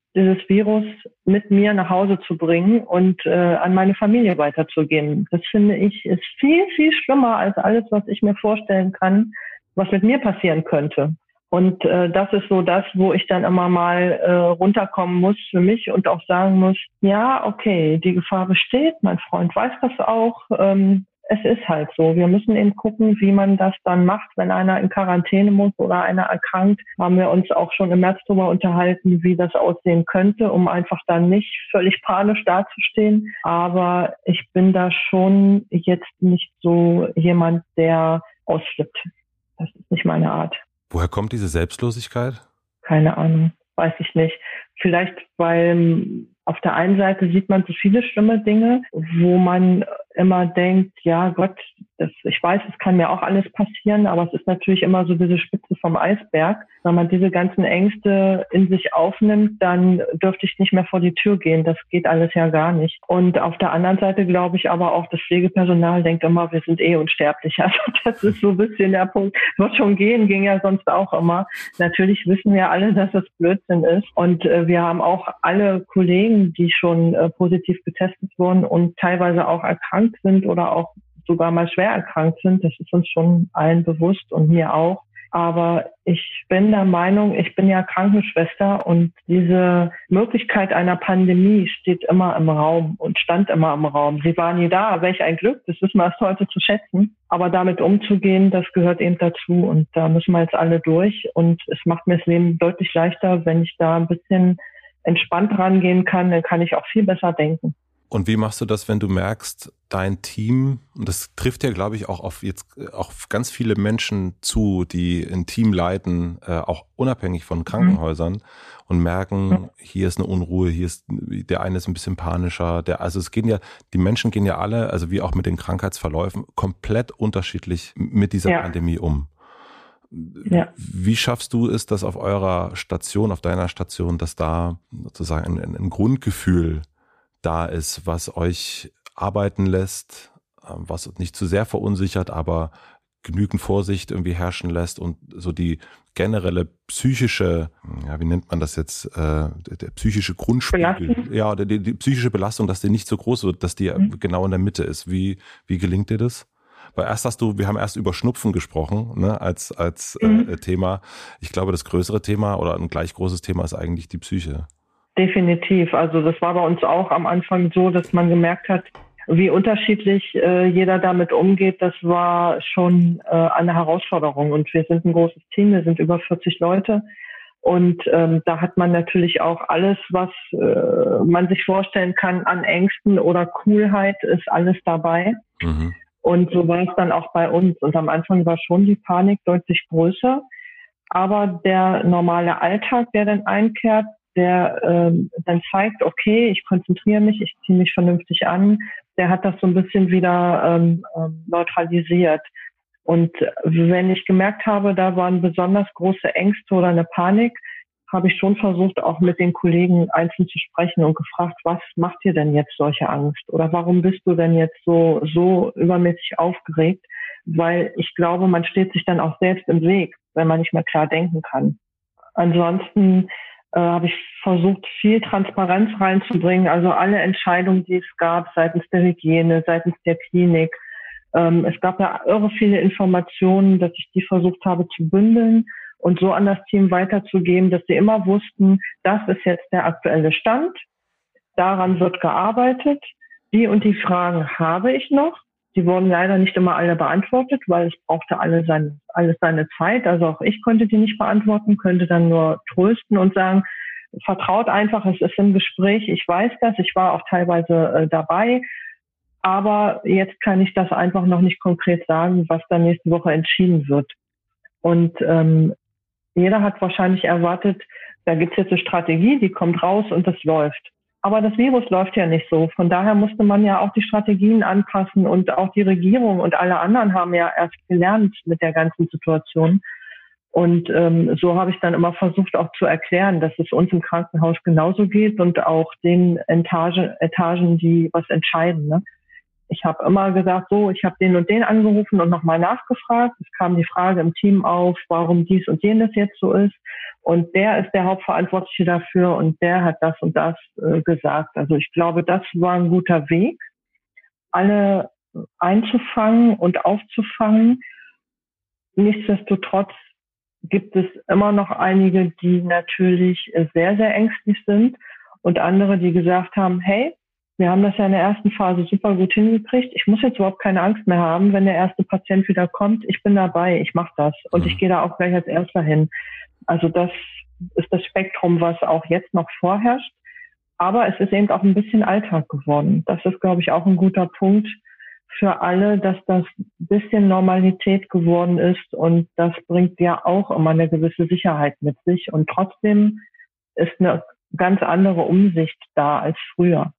dieses Virus mit mir nach Hause zu bringen und äh, an meine Familie weiterzugeben. Das finde ich ist viel, viel schlimmer als alles, was ich mir vorstellen kann, was mit mir passieren könnte. Und äh, das ist so das, wo ich dann immer mal äh, runterkommen muss für mich und auch sagen muss, ja, okay, die Gefahr besteht, mein Freund weiß das auch, ähm, es ist halt so. Wir müssen eben gucken, wie man das dann macht, wenn einer in Quarantäne muss oder einer erkrankt. Haben wir uns auch schon im März darüber unterhalten, wie das aussehen könnte, um einfach dann nicht völlig panisch dazustehen. Aber ich bin da schon jetzt nicht so jemand, der ausflippt. Das ist nicht meine Art. Woher kommt diese Selbstlosigkeit? Keine Ahnung, weiß ich nicht. Vielleicht, weil auf der einen Seite sieht man so viele schlimme Dinge, wo man immer denkt, ja Gott, das, ich weiß, es kann mir auch alles passieren, aber es ist natürlich immer so diese Spitze vom Eisberg. Wenn man diese ganzen Ängste in sich aufnimmt, dann dürfte ich nicht mehr vor die Tür gehen. Das geht alles ja gar nicht. Und auf der anderen Seite glaube ich aber auch, das Pflegepersonal denkt immer, wir sind eh unsterblich. Also das ist so ein bisschen der Punkt. Wird schon gehen, ging ja sonst auch immer. Natürlich wissen wir alle, dass das Blödsinn ist. Und äh, wir haben auch alle Kollegen, die schon äh, positiv getestet wurden und teilweise auch erkrankt sind oder auch sogar mal schwer erkrankt sind. Das ist uns schon allen bewusst und mir auch. Aber ich bin der Meinung, ich bin ja Krankenschwester und diese Möglichkeit einer Pandemie steht immer im Raum und stand immer im Raum. Sie war nie da, welch ein Glück, das wissen wir erst heute zu schätzen. Aber damit umzugehen, das gehört eben dazu und da müssen wir jetzt alle durch. Und es macht mir das Leben deutlich leichter, wenn ich da ein bisschen entspannt rangehen kann, dann kann ich auch viel besser denken. Und wie machst du das, wenn du merkst, dein Team, und das trifft ja, glaube ich, auch auf jetzt auch ganz viele Menschen zu, die ein Team leiten, äh, auch unabhängig von Krankenhäusern, mhm. und merken, ja. hier ist eine Unruhe, hier ist, der eine ist ein bisschen panischer, der, also es gehen ja, die Menschen gehen ja alle, also wie auch mit den Krankheitsverläufen, komplett unterschiedlich mit dieser ja. Pandemie um. Ja. Wie schaffst du es, dass auf eurer Station, auf deiner Station, dass da sozusagen ein, ein Grundgefühl da ist, was euch arbeiten lässt, was nicht zu sehr verunsichert, aber genügend Vorsicht irgendwie herrschen lässt und so die generelle psychische, ja, wie nennt man das jetzt, äh, der, der psychische Grundspiegel, ja, die, die psychische Belastung, dass die nicht so groß wird, dass die mhm. genau in der Mitte ist. Wie, wie gelingt dir das? Weil erst hast du, wir haben erst über Schnupfen gesprochen, ne, als, als mhm. äh, Thema. Ich glaube, das größere Thema oder ein gleich großes Thema ist eigentlich die Psyche. Definitiv. Also das war bei uns auch am Anfang so, dass man gemerkt hat, wie unterschiedlich äh, jeder damit umgeht. Das war schon äh, eine Herausforderung. Und wir sind ein großes Team, wir sind über vierzig Leute. Und ähm, da hat man natürlich auch alles, was äh, man sich vorstellen kann an Ängsten oder Coolheit, ist alles dabei. Mhm. Und so war es dann auch bei uns. Und am Anfang war schon die Panik deutlich größer. Aber der normale Alltag, der dann einkehrt, der ähm, dann zeigt, okay, ich konzentriere mich, ich ziehe mich vernünftig an, der hat das so ein bisschen wieder ähm, ähm, neutralisiert. Und wenn ich gemerkt habe, da waren besonders große Ängste oder eine Panik, habe ich schon versucht, auch mit den Kollegen einzeln zu sprechen und gefragt, was macht dir denn jetzt solche Angst? Oder warum bist du denn jetzt so, so übermäßig aufgeregt? Weil ich glaube, man steht sich dann auch selbst im Weg, wenn man nicht mehr klar denken kann. Ansonsten äh, habe ich versucht, viel Transparenz reinzubringen. Also alle Entscheidungen, die es gab, seitens der Hygiene, seitens der Klinik. Ähm, es gab ja irre viele Informationen, dass ich die versucht habe zu bündeln und so an das Team weiterzugeben, dass sie immer wussten, das ist jetzt der aktuelle Stand, daran wird gearbeitet, die und die Fragen habe ich noch. Die wurden leider nicht immer alle beantwortet, weil es brauchte alle sein, alles seine Zeit. Also auch ich konnte die nicht beantworten, könnte dann nur trösten und sagen, vertraut einfach, es ist im Gespräch, ich weiß das, ich war auch teilweise äh, dabei, aber jetzt kann ich das einfach noch nicht konkret sagen, was dann nächste Woche entschieden wird. Und ähm, jeder hat wahrscheinlich erwartet, da gibt es jetzt eine Strategie, die kommt raus und das läuft. Aber das Virus läuft ja nicht so. Von daher musste man ja auch die Strategien anpassen und auch die Regierung und alle anderen haben ja erst gelernt mit der ganzen Situation. Und ähm, so habe ich dann immer versucht auch zu erklären, dass es uns im Krankenhaus genauso geht und auch den Etage, Etagen, die was entscheiden. Ne? Ich habe immer gesagt, so, ich habe den und den angerufen und nochmal nachgefragt. Es kam die Frage im Team auf, warum dies und jenes jetzt so ist. Und der ist der Hauptverantwortliche dafür und der hat das und das äh, gesagt. Also ich glaube, das war ein guter Weg, alle einzufangen und aufzufangen. Nichtsdestotrotz gibt es immer noch einige, die natürlich sehr, sehr ängstlich sind und andere, die gesagt haben, hey, wir haben das ja in der ersten Phase super gut hingekriegt. Ich muss jetzt überhaupt keine Angst mehr haben, wenn der erste Patient wieder kommt. Ich bin dabei, ich mache das und ich gehe da auch gleich als Erster hin. Also das ist das Spektrum, was auch jetzt noch vorherrscht. Aber es ist eben auch ein bisschen Alltag geworden. Das ist, glaube ich, auch ein guter Punkt für alle, dass das ein bisschen Normalität geworden ist. Und das bringt ja auch immer eine gewisse Sicherheit mit sich. Und trotzdem ist eine ganz andere Umsicht da als früher.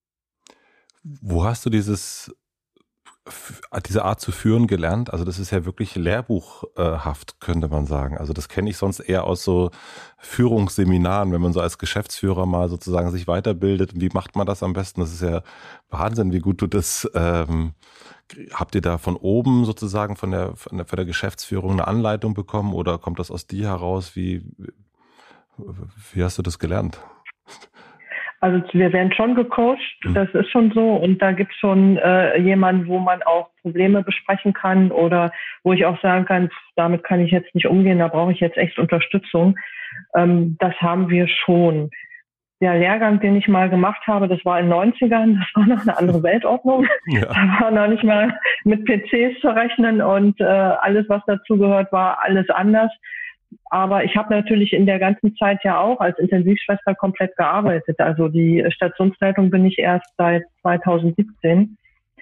Wo hast du dieses, diese Art zu führen gelernt? Also das ist ja wirklich lehrbuchhaft, könnte man sagen. Also das kenne ich sonst eher aus so Führungsseminaren, wenn man so als Geschäftsführer mal sozusagen sich weiterbildet. Wie macht man das am besten? Das ist ja Wahnsinn, wie gut du das, ähm, habt ihr da von oben sozusagen von der, von der, von der Geschäftsführung eine Anleitung bekommen oder kommt das aus dir heraus? Wie, wie hast du das gelernt? Also wir werden schon gecoacht, das ist schon so. Und da gibt es schon äh, jemanden, wo man auch Probleme besprechen kann oder wo ich auch sagen kann, damit kann ich jetzt nicht umgehen, da brauche ich jetzt echt Unterstützung. Ähm, das haben wir schon. Der Lehrgang, den ich mal gemacht habe, das war in den neunzigern, das war noch eine andere Weltordnung. Ja. Da war noch nicht mal mit P Cs zu rechnen und äh, alles, was dazugehört, war alles anders. Aber ich habe natürlich in der ganzen Zeit ja auch als Intensivschwester komplett gearbeitet. Also die Stationsleitung bin ich erst seit zweitausendsiebzehn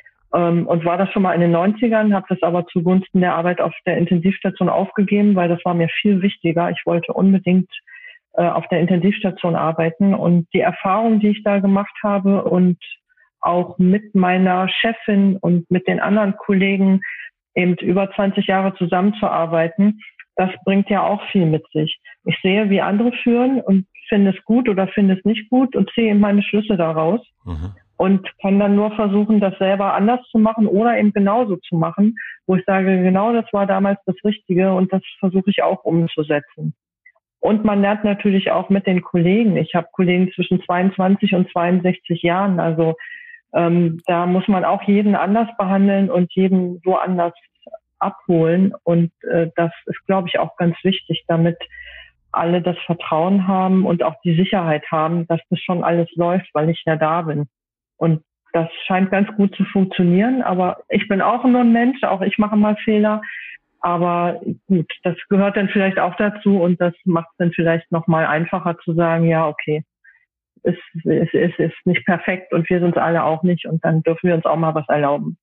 ähm, und war das schon mal in den neunzigern, habe das aber zugunsten der Arbeit auf der Intensivstation aufgegeben, weil das war mir viel wichtiger. Ich wollte unbedingt äh, auf der Intensivstation arbeiten und die Erfahrung, die ich da gemacht habe und auch mit meiner Chefin und mit den anderen Kollegen eben über zwanzig Jahre zusammenzuarbeiten, das bringt ja auch viel mit sich. Ich sehe, wie andere führen und finde es gut oder finde es nicht gut und ziehe eben meine Schlüsse daraus mhm. und kann dann nur versuchen, das selber anders zu machen oder eben genauso zu machen, wo ich sage, genau das war damals das Richtige und das versuche ich auch umzusetzen. Und man lernt natürlich auch mit den Kollegen. Ich habe Kollegen zwischen zweiundzwanzig und zweiundsechzig Jahren, also ähm, da muss man auch jeden anders behandeln und jeden so anders abholen und äh, das ist, glaube ich, auch ganz wichtig, damit alle das Vertrauen haben und auch die Sicherheit haben, dass das schon alles läuft, weil ich ja da bin. Und das scheint ganz gut zu funktionieren, aber ich bin auch nur ein Mensch, auch ich mache mal Fehler, aber gut, das gehört dann vielleicht auch dazu und das macht es dann vielleicht nochmal einfacher zu sagen, ja, okay, es, es, es ist nicht perfekt und wir sind es alle auch nicht und dann dürfen wir uns auch mal was erlauben.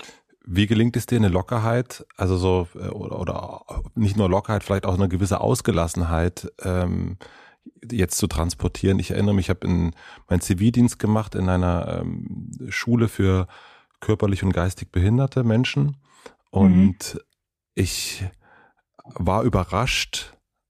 Wie gelingt es dir, eine Lockerheit, also so, oder, oder nicht nur Lockerheit, vielleicht auch eine gewisse Ausgelassenheit ähm, jetzt zu transportieren? Ich erinnere mich, ich habe in meinen Zivildienst gemacht in einer ähm, Schule für körperlich und geistig behinderte Menschen und mhm. ich war überrascht,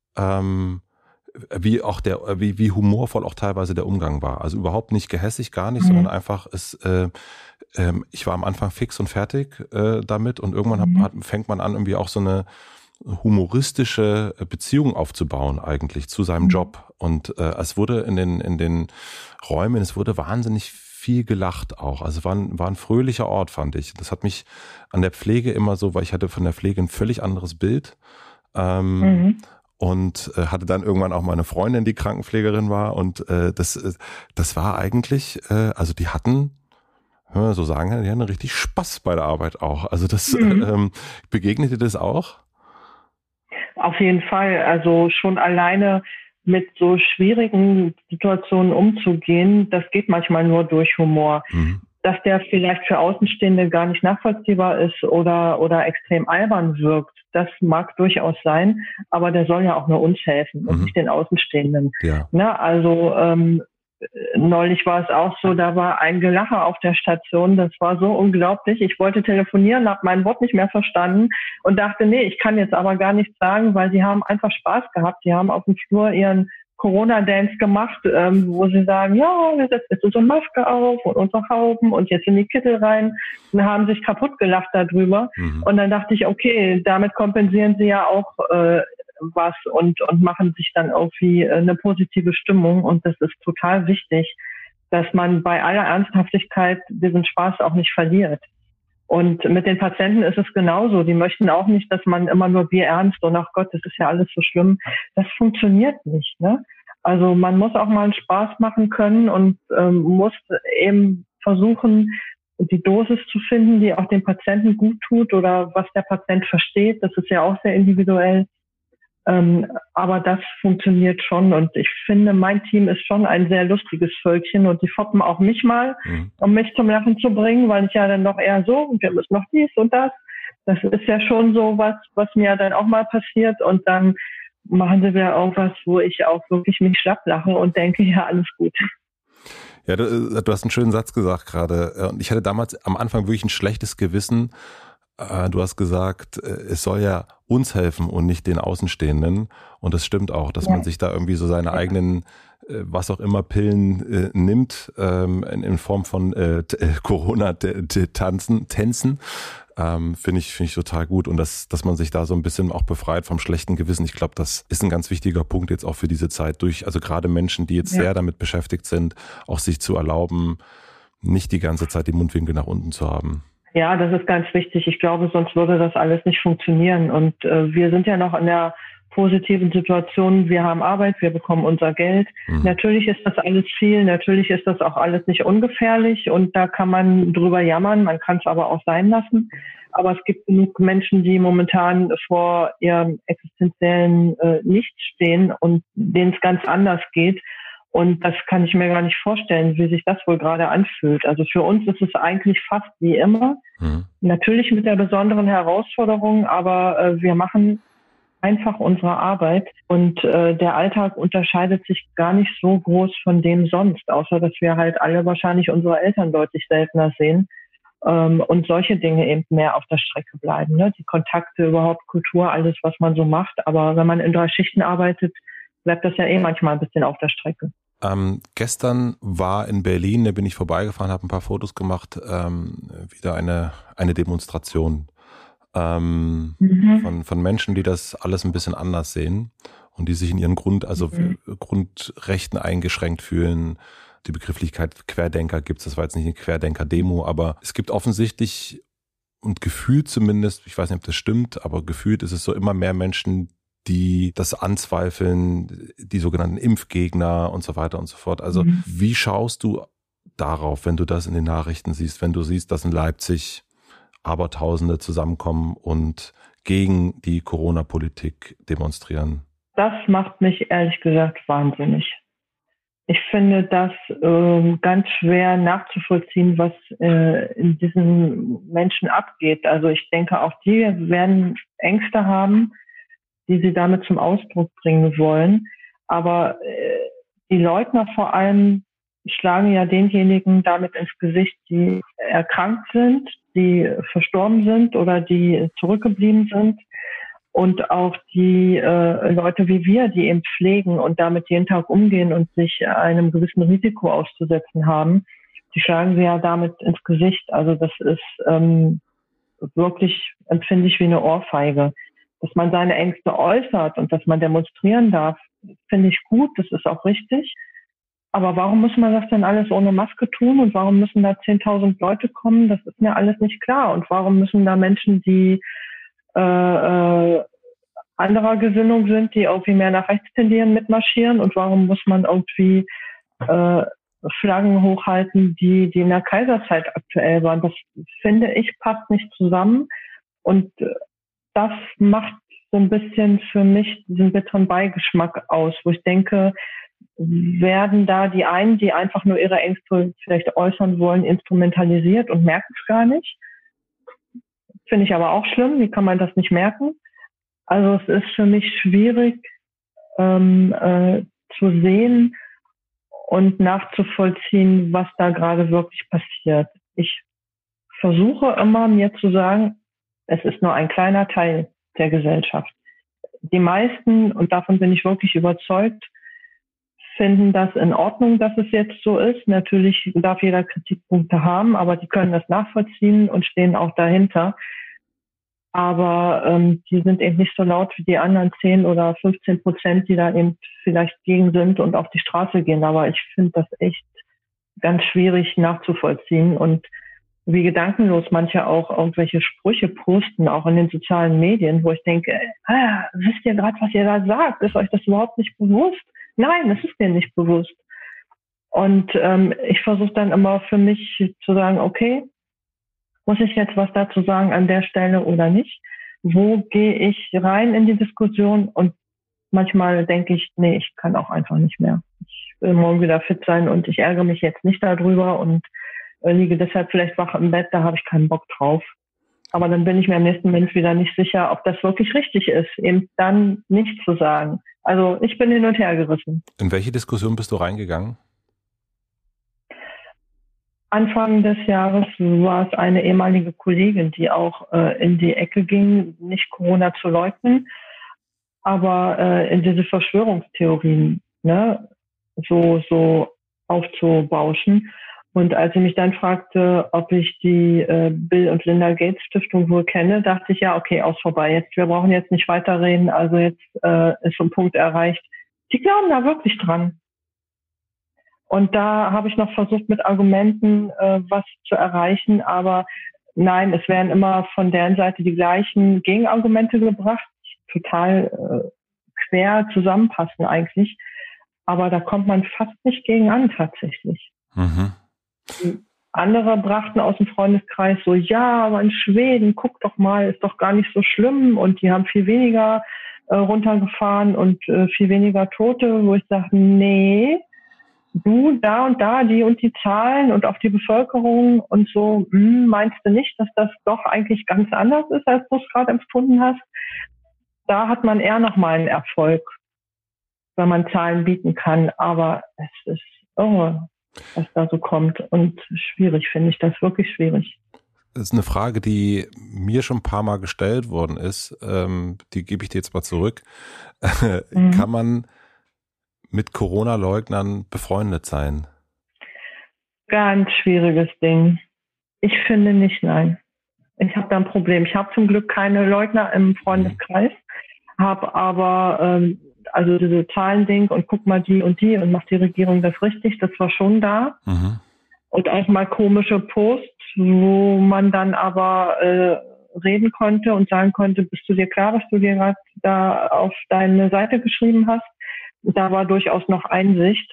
ähm, wie auch der, wie, wie humorvoll auch teilweise der Umgang war. Also überhaupt nicht gehässig, gar nicht, mhm. sondern einfach es, äh, ähm, ich war am Anfang fix und fertig äh, damit und irgendwann mhm. hat, hat, fängt man an, irgendwie auch so eine humoristische Beziehung aufzubauen eigentlich zu seinem mhm. Job. Und äh, es wurde in den, in den Räumen, es wurde wahnsinnig viel gelacht auch. Also war ein, war ein fröhlicher Ort, fand ich. Das hat mich an der Pflege immer so, weil ich hatte von der Pflege ein völlig anderes Bild. Ähm, mhm. Und äh, hatte dann irgendwann auch meine Freundin, die Krankenpflegerin war. Und äh, das, äh, das war eigentlich, äh, also die hatten, wenn wir so sagen, die hatten richtig Spaß bei der Arbeit auch. Also das mhm. ähm, begegnet dir das auch? Auf jeden Fall. Also schon alleine mit so schwierigen Situationen umzugehen, das geht manchmal nur durch Humor. Mhm. Dass der vielleicht für Außenstehende gar nicht nachvollziehbar ist oder oder extrem albern wirkt, das mag durchaus sein, aber der soll ja auch nur uns helfen und mhm. nicht den Außenstehenden. Ja. Na, also ähm, neulich war es auch so, da war ein Gelache auf der Station, das war so unglaublich. Ich wollte telefonieren, habe mein Wort nicht mehr verstanden und dachte, nee, ich kann jetzt aber gar nichts sagen, weil sie haben einfach Spaß gehabt. Sie haben auf dem Flur ihren Corona-Dance gemacht, ähm, wo sie sagen, ja, wir setzen jetzt unsere Maske auf und unsere Hauben und jetzt in die Kittel rein und haben sich kaputt gelacht darüber. Mhm. Und dann dachte ich, okay, damit kompensieren sie ja auch äh, was und, und machen sich dann irgendwie eine positive Stimmung. Und das ist total wichtig, dass man bei aller Ernsthaftigkeit diesen Spaß auch nicht verliert. Und mit den Patienten ist es genauso. Die möchten auch nicht, dass man immer nur Bier ernst und ach Gott, das ist ja alles so schlimm. Das funktioniert nicht, ne? Also man muss auch mal einen Spaß machen können und ähm, muss eben versuchen, die Dosis zu finden, die auch dem Patienten gut tut oder was der Patient versteht. Das ist ja auch sehr individuell. Ähm, aber das funktioniert schon und ich finde, mein Team ist schon ein sehr lustiges Völkchen und die foppen auch mich mal, mhm. um mich zum Lachen zu bringen, weil ich ja dann noch eher so und wir müssen noch dies und das. Das ist ja schon so was, was mir dann auch mal passiert und dann machen sie wieder auch was, wo ich auch wirklich mich schlapp lache und denke, ja, alles gut. Ja, du, du hast einen schönen Satz gesagt gerade. Ich hatte damals am Anfang wirklich ein schlechtes Gewissen. Du hast gesagt, es soll ja uns helfen und nicht den Außenstehenden. Und das stimmt auch, dass ja. man sich da irgendwie so seine ja. eigenen, was auch immer, Pillen äh, nimmt, ähm, in, in Form von äh, Corona-Tanzen, Tänzen. Ähm, finde ich, finde ich total gut. Und dass, dass man sich da so ein bisschen auch befreit vom schlechten Gewissen. Ich glaube, das ist ein ganz wichtiger Punkt jetzt auch für diese Zeit durch, also gerade Menschen, die jetzt ja. sehr damit beschäftigt sind, auch sich zu erlauben, nicht die ganze Zeit die Mundwinkel nach unten zu haben. Ja, das ist ganz wichtig. Ich glaube, sonst würde das alles nicht funktionieren. Und äh, wir sind ja noch in der positiven Situation. Wir haben Arbeit, wir bekommen unser Geld. Mhm. Natürlich ist das alles viel. Natürlich ist das auch alles nicht ungefährlich. Und da kann man drüber jammern. Man kann es aber auch sein lassen. Aber es gibt genug Menschen, die momentan vor ihrem existenziellen äh, Nichts stehen und denen es ganz anders geht. Und das kann ich mir gar nicht vorstellen, wie sich das wohl gerade anfühlt. Also für uns ist es eigentlich fast wie immer. Mhm. Natürlich mit der besonderen Herausforderung, aber äh, wir machen einfach unsere Arbeit. Und äh, der Alltag unterscheidet sich gar nicht so groß von dem sonst, außer dass wir halt alle wahrscheinlich unsere Eltern deutlich seltener sehen. Ähm, und solche Dinge eben mehr auf der Strecke bleiben. Ne? Die Kontakte, überhaupt Kultur, alles, was man so macht. Aber wenn man in drei Schichten arbeitet, bleibt das ja eh manchmal ein bisschen auf der Strecke. Ähm, gestern war in Berlin, da bin ich vorbeigefahren, habe ein paar Fotos gemacht, ähm, wieder eine eine Demonstration ähm, mhm. von von Menschen, die das alles ein bisschen anders sehen und die sich in ihren Grund, also mhm. Grundrechten eingeschränkt fühlen. Die Begrifflichkeit Querdenker gibt's, das war jetzt nicht eine Querdenker-Demo, aber es gibt offensichtlich und gefühlt zumindest, ich weiß nicht, ob das stimmt, aber gefühlt ist es so immer mehr Menschen, die das anzweifeln, die sogenannten Impfgegner und so weiter und so fort. Also mhm. wie schaust du darauf, wenn du das in den Nachrichten siehst, wenn du siehst, dass in Leipzig Abertausende zusammenkommen und gegen die Corona-Politik demonstrieren? Das macht mich ehrlich gesagt wahnsinnig. Ich finde das äh, ganz schwer nachzuvollziehen, was äh, in diesen Menschen abgeht. Also ich denke, auch die werden Ängste haben, die sie damit zum Ausdruck bringen wollen. Aber äh, die Leugner vor allem schlagen ja denjenigen damit ins Gesicht, die erkrankt sind, die verstorben sind oder die zurückgeblieben sind. Und auch die äh, Leute wie wir, die eben pflegen und damit jeden Tag umgehen und sich einem gewissen Risiko auszusetzen haben, die schlagen sie ja damit ins Gesicht. Also das ist ähm, wirklich, empfinde ich, wie eine Ohrfeige. Dass man seine Ängste äußert und dass man demonstrieren darf, finde ich gut, das ist auch richtig. Aber warum muss man das denn alles ohne Maske tun und warum müssen da zehntausend Leute kommen? Das ist mir alles nicht klar. Und warum müssen da Menschen, die äh, äh, anderer Gesinnung sind, die irgendwie mehr nach rechts tendieren, mitmarschieren? Und warum muss man irgendwie äh, Flaggen hochhalten, die, die in der Kaiserzeit aktuell waren? Das, finde ich, passt nicht zusammen. Und das macht so ein bisschen für mich diesen bitteren Beigeschmack aus, wo ich denke, werden da die einen, die einfach nur ihre Ängste vielleicht äußern wollen, instrumentalisiert und merken es gar nicht. Finde ich aber auch schlimm. Wie kann man das nicht merken? Also es ist für mich schwierig ähm, äh, zu sehen und nachzuvollziehen, was da gerade wirklich passiert. Ich versuche immer, mir zu sagen, es ist nur ein kleiner Teil der Gesellschaft. Die meisten, und davon bin ich wirklich überzeugt, finden das in Ordnung, dass es jetzt so ist. Natürlich darf jeder Kritikpunkte haben, aber die können das nachvollziehen und stehen auch dahinter. Aber ähm, die sind eben nicht so laut wie die anderen zehn oder fünfzehn Prozent, die da eben vielleicht gegen sind und auf die Straße gehen. Aber ich finde das echt ganz schwierig nachzuvollziehen. Und wie gedankenlos manche auch irgendwelche Sprüche posten, auch in den sozialen Medien, wo ich denke, ah, wisst ihr gerade, was ihr da sagt? Ist euch das überhaupt nicht bewusst? Nein, das ist mir nicht bewusst. Und ähm, ich versuche dann immer für mich zu sagen, okay, muss ich jetzt was dazu sagen an der Stelle oder nicht? Wo gehe ich rein in die Diskussion? Und manchmal denke ich, nee, ich kann auch einfach nicht mehr. Ich will morgen wieder fit sein und ich ärgere mich jetzt nicht darüber und äh, liege deshalb vielleicht wach im Bett, da habe ich keinen Bock drauf. Aber dann bin ich mir am nächsten Moment wieder nicht sicher, ob das wirklich richtig ist, eben dann nichts zu sagen. Also ich bin hin und her gerissen. In welche Diskussion bist du reingegangen? Anfang des Jahres war es eine ehemalige Kollegin, die auch äh, in die Ecke ging, nicht Corona zu leugnen, aber äh, in diese Verschwörungstheorien, ne, so, so aufzubauschen. Und als sie mich dann fragte, ob ich die äh, Bill und Linda Gates Stiftung wohl kenne, dachte ich, ja, okay, aus vorbei. Jetzt, wir brauchen jetzt nicht weiterreden. Also jetzt äh, ist so ein Punkt erreicht. Die glauben da wirklich dran. Und da habe ich noch versucht, mit Argumenten äh, was zu erreichen. Aber nein, es werden immer von deren Seite die gleichen Gegenargumente gebracht, die total äh, quer zusammenpassen eigentlich. Aber da kommt man fast nicht gegen an tatsächlich. Mhm. Andere brachten aus dem Freundeskreis so, ja, aber in Schweden, guck doch mal, ist doch gar nicht so schlimm. Und die haben viel weniger äh, runtergefahren und äh, viel weniger Tote, wo ich sage, nee, du, da und da, die und die Zahlen und auf die Bevölkerung und so, hm, meinst du nicht, dass das doch eigentlich ganz anders ist, als du es gerade empfunden hast? Da hat man eher nochmal einen Erfolg, wenn man Zahlen bieten kann. Aber es ist irre, was da so kommt. Und schwierig, finde ich das wirklich schwierig. Das ist eine Frage, die mir schon ein paar Mal gestellt worden ist. Ähm, die gebe ich dir jetzt mal zurück. Mhm. Kann man mit Corona-Leugnern befreundet sein? Ganz schwieriges Ding. Ich finde nicht, nein. Ich habe da ein Problem. Ich habe zum Glück keine Leugner im Freundeskreis, mhm. habe aber ähm, also diese Zahlending und guck mal die und die und macht die Regierung das richtig, das war schon da. Mhm. Und auch mal komische Posts, wo man dann aber äh, reden konnte und sagen konnte, bist du dir klar, was du dir gerade da auf deine Seite geschrieben hast? Da war durchaus noch Einsicht.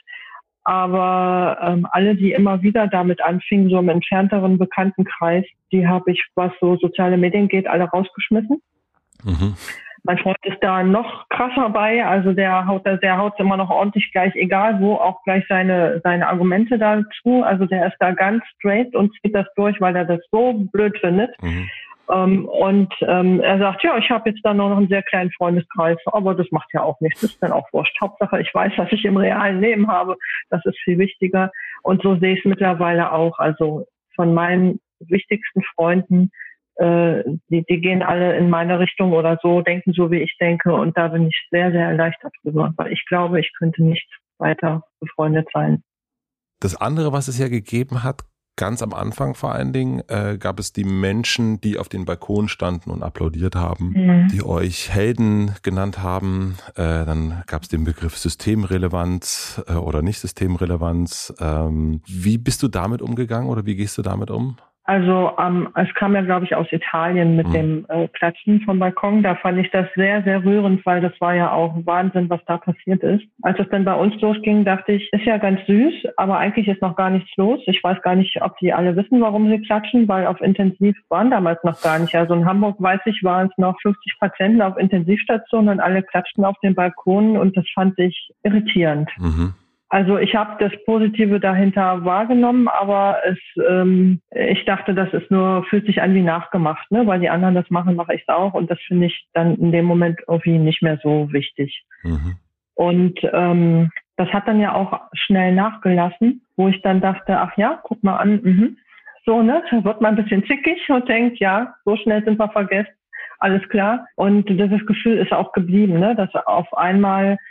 Aber ähm, alle, die immer wieder damit anfingen, so im entfernteren Bekanntenkreis, die habe ich, was so soziale Medien geht, alle rausgeschmissen. Mhm. Mein Freund ist da noch krasser bei, also der haut der haut immer noch ordentlich gleich, egal wo, auch gleich seine seine Argumente dazu. Also der ist da ganz straight und zieht das durch, weil er das so blöd findet. Mhm. Um, und ähm, er sagt, ja, ich habe jetzt da noch einen sehr kleinen Freundeskreis, aber das macht ja auch nichts, das ist dann auch wurscht. Hauptsache, ich weiß, was ich im realen Leben habe, das ist viel wichtiger. Und so sehe ich es mittlerweile auch. Also von meinen wichtigsten Freunden, äh, die, die gehen alle in meine Richtung oder so, denken so, wie ich denke. Und da bin ich sehr, sehr erleichtert drüber, weil ich glaube, ich könnte nicht weiter befreundet sein. Das andere, was es ja gegeben hat, ganz am Anfang vor allen Dingen, äh, gab es die Menschen, die auf den Balkon standen und applaudiert haben, mhm. die euch Helden genannt haben. Äh, dann gab es den Begriff Systemrelevanz äh, oder nicht Systemrelevanz. Ähm, wie bist du damit umgegangen oder wie gehst du damit um? Also ähm, es kam ja, glaube ich, aus Italien mit mhm. dem äh, Klatschen vom Balkon. Da fand ich das sehr, sehr rührend, weil das war ja auch Wahnsinn, was da passiert ist. Als es dann bei uns losging, dachte ich, ist ja ganz süß, aber eigentlich ist noch gar nichts los. Ich weiß gar nicht, ob die alle wissen, warum sie klatschen, weil auf Intensiv waren damals noch gar nicht. Also in Hamburg, weiß ich, waren es noch fünfzig Patienten auf Intensivstationen und alle klatschten auf den Balkonen und das fand ich irritierend. Mhm. Also ich habe das Positive dahinter wahrgenommen, aber es, ähm, ich dachte, das ist nur, fühlt sich an wie nachgemacht, ne? Weil die anderen das machen, mache ich es auch und das finde ich dann in dem Moment irgendwie nicht mehr so wichtig. Mhm. Und ähm, das hat dann ja auch schnell nachgelassen, wo ich dann dachte, ach ja, guck mal an, mhm. so, ne, da wird man ein bisschen zickig und denkt, ja, so schnell sind wir vergessen, alles klar. Und dieses Gefühl ist auch geblieben, ne, dass auf einmal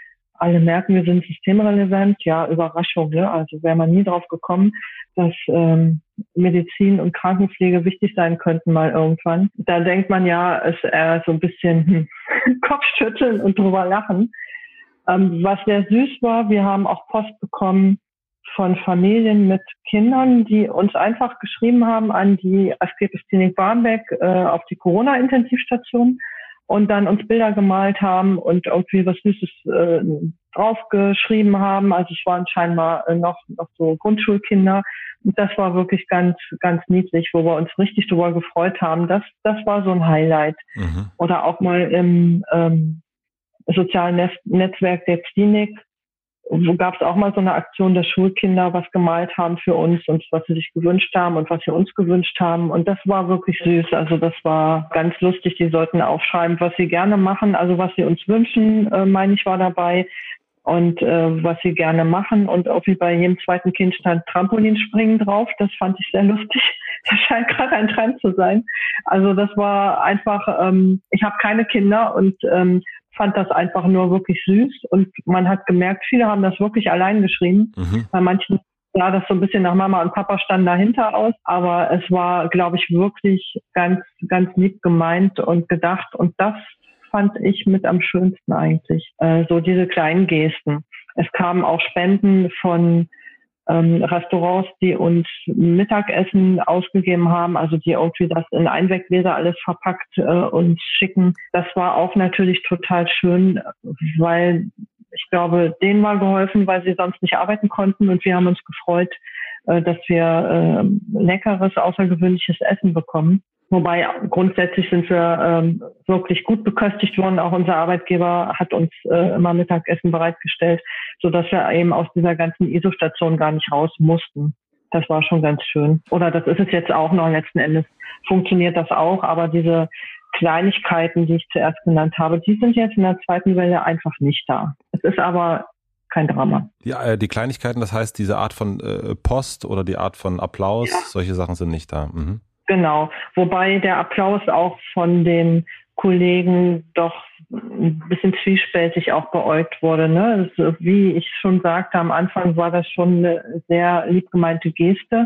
alle merken, wir sind systemrelevant. Ja, Überraschung, ne? Also wäre man nie drauf gekommen, dass ähm, Medizin und Krankenpflege wichtig sein könnten mal irgendwann. Da denkt man ja, es ist eher so ein bisschen hm, Kopfschütteln und drüber lachen. Ähm, was sehr süß war, wir haben auch Post bekommen von Familien mit Kindern, die uns einfach geschrieben haben an die Asklepios-Klinik Barmbek äh, auf die Corona-Intensivstation und dann uns Bilder gemalt haben und irgendwie was Süßes äh, draufgeschrieben haben. Also es waren scheinbar äh, noch, noch so Grundschulkinder. Und das war wirklich ganz, ganz niedlich, wo wir uns richtig drüber gefreut haben. Das, das war so ein Highlight. Mhm. Oder auch mal im ähm, sozialen Netz- Netzwerk der Klinik, wo gab es auch mal so eine Aktion, dass Schulkinder was gemalt haben für uns und was sie sich gewünscht haben und was sie uns gewünscht haben. Und das war wirklich süß. Also das war ganz lustig. Die sollten aufschreiben, was sie gerne machen, also was sie uns wünschen, äh, meine ich, war dabei. Und äh, was sie gerne machen. Und auch wie bei jedem zweiten Kind stand Trampolinspringen drauf. Das fand ich sehr lustig. Das scheint gerade ein Trend zu sein. Also das war einfach, ähm, ich habe keine Kinder und ähm, fand das einfach nur wirklich süß. Und man hat gemerkt, viele haben das wirklich allein geschrieben. Mhm. Bei manchen sah das so ein bisschen nach Mama und Papa standen dahinter aus. Aber es war, glaube ich, wirklich ganz, ganz lieb gemeint und gedacht. Und das fand ich mit am schönsten eigentlich, äh, so diese kleinen Gesten. Es kamen auch Spenden von ähm, Restaurants, die uns Mittagessen ausgegeben haben, also die irgendwie das in Einweggläser alles verpackt äh, uns schicken. Das war auch natürlich total schön, weil ich glaube, denen war geholfen, weil sie sonst nicht arbeiten konnten und wir haben uns gefreut, äh, dass wir äh, leckeres, außergewöhnliches Essen bekommen. Wobei grundsätzlich sind wir ähm, wirklich gut beköstigt worden. Auch unser Arbeitgeber hat uns äh, immer Mittagessen bereitgestellt, sodass wir eben aus dieser ganzen I S O-Station gar nicht raus mussten. Das war schon ganz schön. Oder das ist es jetzt auch noch. Letzten Endes funktioniert das auch. Aber diese Kleinigkeiten, die ich zuerst genannt habe, die sind jetzt in der zweiten Welle einfach nicht da. Es ist aber kein Drama. Ja, die Kleinigkeiten, das heißt, diese Art von äh, Post oder die Art von Applaus, ja. Solche Sachen sind nicht da. Mhm. Genau, wobei der Applaus auch von den Kollegen doch ein bisschen zwiespältig auch beäugt wurde. Ne? Also, wie ich schon sagte, am Anfang war das schon eine sehr lieb gemeinte Geste.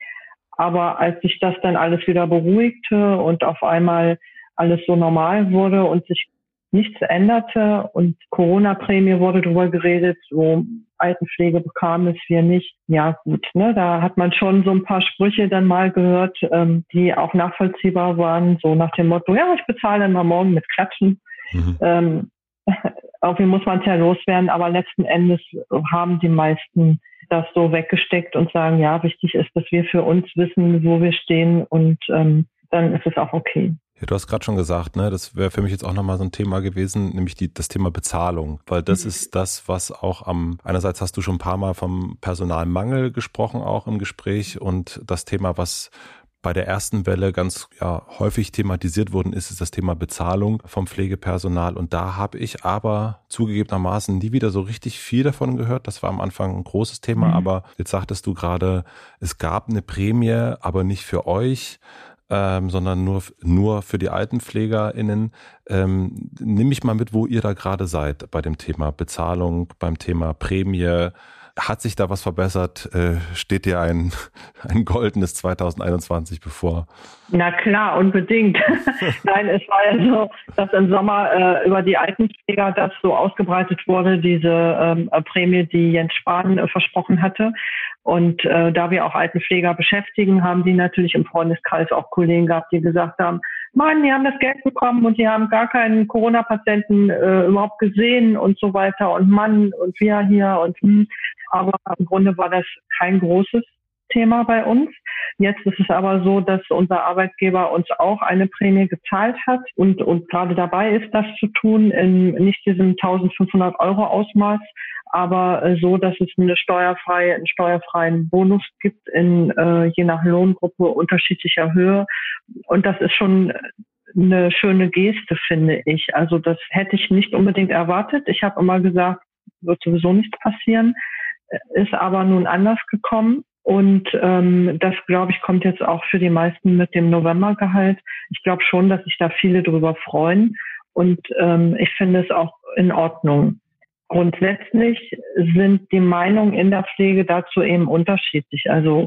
Aber als sich das dann alles wieder beruhigte und auf einmal alles so normal wurde und sich nichts änderte und Corona-Prämie wurde drüber geredet, so Altenpflege bekam es, wir nicht. Ja gut, ne, da hat man schon so ein paar Sprüche dann mal gehört, ähm, die auch nachvollziehbar waren, so nach dem Motto, ja, ich bezahle dann mal morgen mit Klatschen. Mhm. Ähm, irgendwie muss man es ja loswerden, aber letzten Endes haben die meisten das so weggesteckt und sagen, ja, wichtig ist, dass wir für uns wissen, wo wir stehen und ähm, dann ist es auch okay. Ja, du hast gerade schon gesagt, ne, das wäre für mich jetzt auch nochmal so ein Thema gewesen, nämlich die, das Thema Bezahlung, weil das mhm. ist das, was auch am, einerseits hast du schon ein paar Mal vom Personalmangel gesprochen, auch im Gespräch, und das Thema, was bei der ersten Welle ganz ja, häufig thematisiert worden ist, ist das Thema Bezahlung vom Pflegepersonal. Und da habe ich aber zugegebenermaßen nie wieder so richtig viel davon gehört. Das war am Anfang ein großes Thema, mhm. aber jetzt sagtest du gerade, es gab eine Prämie, aber nicht für euch. Ähm, sondern nur, nur für die AltenpflegerInnen. Ähm, nimm mich mal mit, wo ihr da gerade seid bei dem Thema Bezahlung, beim Thema Prämie. Hat sich da was verbessert? Äh, steht dir ein, ein goldenes zwanzig einundzwanzig bevor? Na klar, unbedingt. Nein, es war ja so, dass im Sommer äh, über die Altenpfleger das so ausgebreitet wurde, diese ähm, Prämie, die Jens Spahn äh, versprochen hatte. Und äh, da wir auch Altenpfleger beschäftigen, haben die natürlich im Freundeskreis auch Kollegen gehabt, die gesagt haben, Mann, die haben das Geld bekommen und die haben gar keinen Corona-Patienten äh, überhaupt gesehen und so weiter und Mann und wir hier und hm. Aber im Grunde war das kein großes Thema bei uns. Jetzt ist es aber so, dass unser Arbeitgeber uns auch eine Prämie gezahlt hat und, und gerade dabei ist, das zu tun, in nicht diesem eintausendfünfhundert Euro Ausmaß, aber so, dass es eine steuerfreie, einen steuerfreien Bonus gibt in äh, je nach Lohngruppe unterschiedlicher Höhe. Und das ist schon eine schöne Geste, finde ich. Also das hätte ich nicht unbedingt erwartet. Ich habe immer gesagt, wird sowieso nichts passieren, ist aber nun anders gekommen. Und ähm, das, glaube ich, kommt jetzt auch für die meisten mit dem Novembergehalt. Ich glaube schon, dass sich da viele drüber freuen. Und ähm, ich finde es auch in Ordnung. Grundsätzlich sind die Meinungen in der Pflege dazu eben unterschiedlich. Also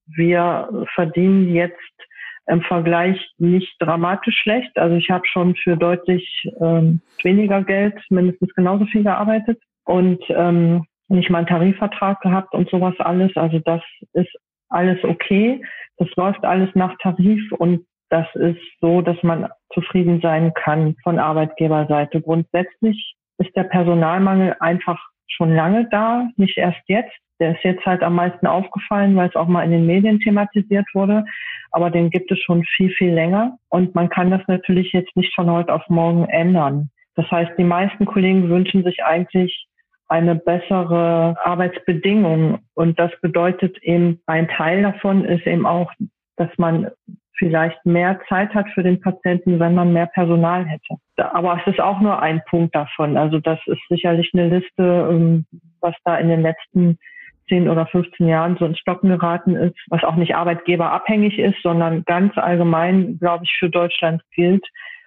wir verdienen jetzt im Vergleich nicht dramatisch schlecht. Also ich habe schon für deutlich ähm, weniger Geld mindestens genauso viel gearbeitet und ähm, nicht mal einen Tarifvertrag gehabt und sowas alles. Also das ist alles okay. Das läuft alles nach Tarif und das ist so, dass man zufrieden sein kann von Arbeitgeberseite. Grundsätzlich ist der Personalmangel einfach schon lange da, nicht erst jetzt. Der ist jetzt halt am meisten aufgefallen, weil es auch mal in den Medien thematisiert wurde. Aber den gibt es schon viel, viel länger. Und man kann das natürlich jetzt nicht von heute auf morgen ändern. Das heißt, die meisten Kollegen wünschen sich eigentlich eine bessere Arbeitsbedingung. Und das bedeutet eben, ein Teil davon ist eben auch, dass man vielleicht mehr Zeit hat für den Patienten, wenn man mehr Personal hätte. Aber es ist auch nur ein Punkt davon. Also das ist sicherlich eine Liste, was da in den letzten zehn oder fünfzehn Jahren so ins Stocken geraten ist, was auch nicht arbeitgeberabhängig ist, sondern ganz allgemein, glaube ich, für Deutschland gilt,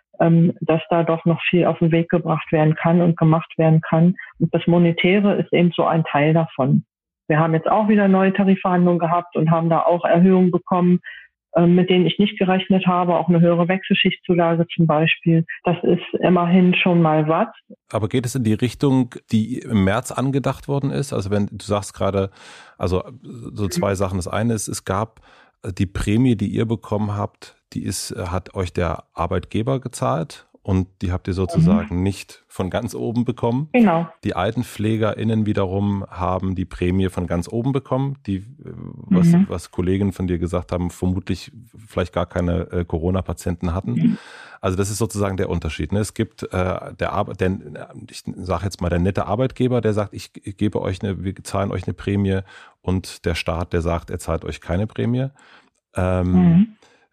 dass da doch noch viel auf den Weg gebracht werden kann und gemacht werden kann. Und das Monetäre ist eben so ein Teil davon. Wir haben jetzt auch wieder neue Tarifverhandlungen gehabt und haben da auch Erhöhungen bekommen, mit denen ich nicht gerechnet habe, auch eine höhere Wechselschichtzulage zum Beispiel. Das ist immerhin schon mal was. Aber geht es in die Richtung, die im März angedacht worden ist? Also wenn du sagst gerade, also so zwei Sachen. Das eine ist, es gab die Prämie, die ihr bekommen habt, die ist, hat euch der Arbeitgeber gezahlt und die habt ihr sozusagen mhm. nicht von ganz oben bekommen. Genau. Die AltenpflegerInnen wiederum haben die Prämie von ganz oben bekommen, die, was, mhm. was Kollegen von dir gesagt haben, vermutlich vielleicht gar keine äh, Corona-Patienten hatten. Mhm. Also das ist sozusagen der Unterschied. Ne? Es gibt äh, der, Ar- der, ich sage jetzt mal, der nette Arbeitgeber, der sagt, ich, ich gebe euch eine, wir zahlen euch eine Prämie, und der Staat, der sagt, er zahlt euch keine Prämie. Ähm, mhm.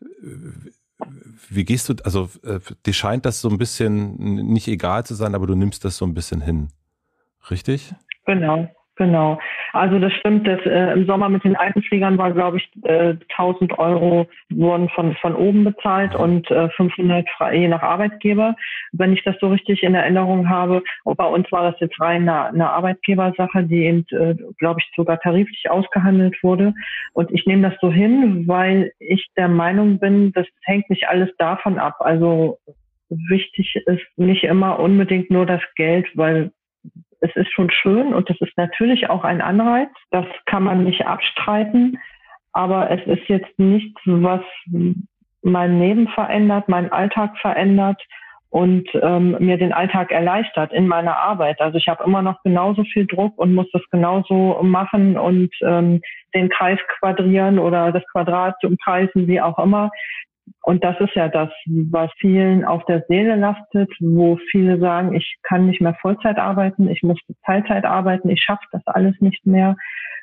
Wie gehst du, also äh, dir scheint das so ein bisschen nicht egal zu sein, aber du nimmst das so ein bisschen hin, richtig? Genau, genau. Also das stimmt, dass äh, im Sommer mit den Altenpflegern war, glaube ich, äh, tausend Euro wurden von von oben bezahlt und äh, fünfhundert frei, je nach Arbeitgeber, wenn ich das so richtig in Erinnerung habe. Und bei uns war das jetzt rein eine, eine Arbeitgebersache, die eben, äh, glaube ich, sogar tariflich ausgehandelt wurde. Und ich nehme das so hin, weil ich der Meinung bin, das hängt nicht alles davon ab. Also wichtig ist nicht immer unbedingt nur das Geld, weil es ist schon schön und es ist natürlich auch ein Anreiz. Das kann man nicht abstreiten. Aber es ist jetzt nichts, was mein Leben verändert, meinen Alltag verändert und ähm, mir den Alltag erleichtert in meiner Arbeit. Also ich habe immer noch genauso viel Druck und muss das genauso machen und ähm, den Kreis quadrieren oder das Quadrat umkreisen, wie auch immer. Und das ist ja das, was vielen auf der Seele lastet, wo viele sagen, ich kann nicht mehr Vollzeit arbeiten, ich muss Teilzeit arbeiten, ich schaffe das alles nicht mehr.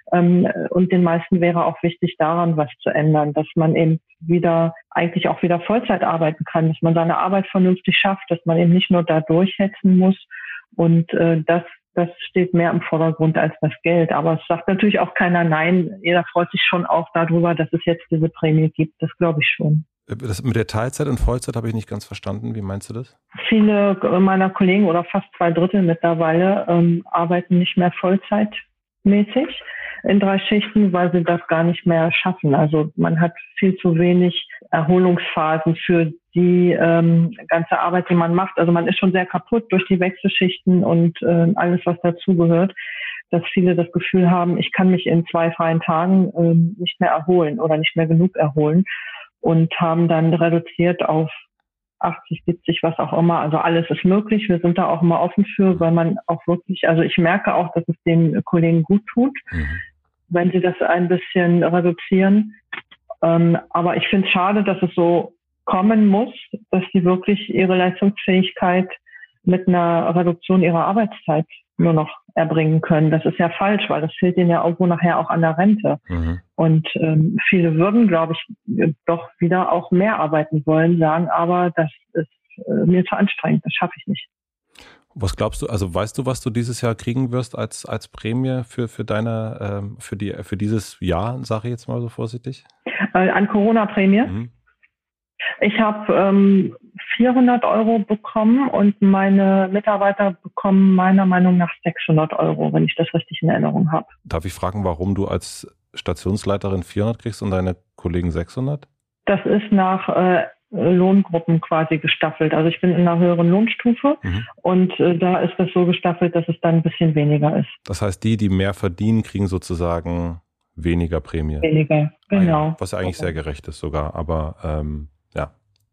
Und den meisten wäre auch wichtig, daran was zu ändern, dass man eben wieder, eigentlich auch wieder Vollzeit arbeiten kann, dass man seine Arbeit vernünftig schafft, dass man eben nicht nur da durchhetzen muss. Und das, das steht mehr im Vordergrund als das Geld. Aber es sagt natürlich auch keiner nein. Jeder freut sich schon auch darüber, dass es jetzt diese Prämie gibt. Das glaube ich schon. Das mit der Teilzeit und Vollzeit habe ich nicht ganz verstanden. Wie meinst du das? Viele meiner Kollegen oder fast zwei Drittel mittlerweile ähm, arbeiten nicht mehr vollzeitmäßig in drei Schichten, weil sie das gar nicht mehr schaffen. Also man hat viel zu wenig Erholungsphasen für die ähm, ganze Arbeit, die man macht. Also man ist schon sehr kaputt durch die Wechselschichten und äh, alles, was dazugehört, dass viele das Gefühl haben, ich kann mich in zwei freien Tagen ähm, nicht mehr erholen oder nicht mehr genug erholen. Und haben dann reduziert auf achtzig, siebzig, was auch immer. Also alles ist möglich. Wir sind da auch immer offen für, weil man auch wirklich, also ich merke auch, dass es den Kollegen gut tut, mhm. wenn sie das ein bisschen reduzieren. Ähm, aber ich finde es schade, dass es so kommen muss, dass sie wirklich ihre Leistungsfähigkeit mit einer Reduktion ihrer Arbeitszeit nur noch erbringen können. Das ist ja falsch, weil das fehlt ihnen ja irgendwo nachher auch an der Rente. Mhm. Und ähm, viele würden, glaube ich, doch wieder auch mehr arbeiten wollen, sagen aber, das ist äh, mir zu anstrengend, das schaffe ich nicht. Was glaubst du, also weißt du, was du dieses Jahr kriegen wirst als als Prämie für für deine ähm, für die für dieses Jahr, sage ich jetzt mal so vorsichtig? Äh, an Corona-Prämie? Mhm. Ich habe ähm, vierhundert Euro bekommen und meine Mitarbeiter bekommen meiner Meinung nach sechshundert Euro, wenn ich das richtig in Erinnerung habe. Darf ich fragen, warum du als Stationsleiterin vierhundert kriegst und deine Kollegen sechshundert? Das ist nach äh, Lohngruppen quasi gestaffelt. Also ich bin in einer höheren Lohnstufe mhm. und äh, da ist das so gestaffelt, dass es dann ein bisschen weniger ist. Das heißt, die, die mehr verdienen, kriegen sozusagen weniger Prämie. Weniger, genau. Ah ja, was ja eigentlich sehr gerecht ist sogar, aber ähm, ja.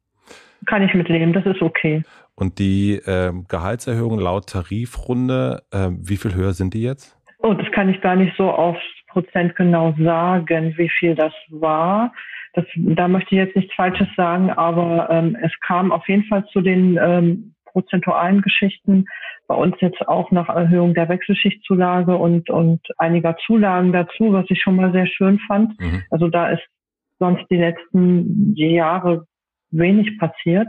Kann ich mitleben, das ist okay. Und die äh, Gehaltserhöhung laut Tarifrunde, äh, wie viel höher sind die jetzt? Oh, das kann ich gar nicht so aufs Prozent genau sagen, wie viel das war. Das, da möchte ich jetzt nichts Falsches sagen, aber ähm, es kam auf jeden Fall zu den ähm, prozentualen Geschichten. Bei uns jetzt auch nach Erhöhung der Wechselschichtzulage und, und einiger Zulagen dazu, was ich schon mal sehr schön fand. Mhm. Also da ist sonst die letzten Jahre wenig passiert.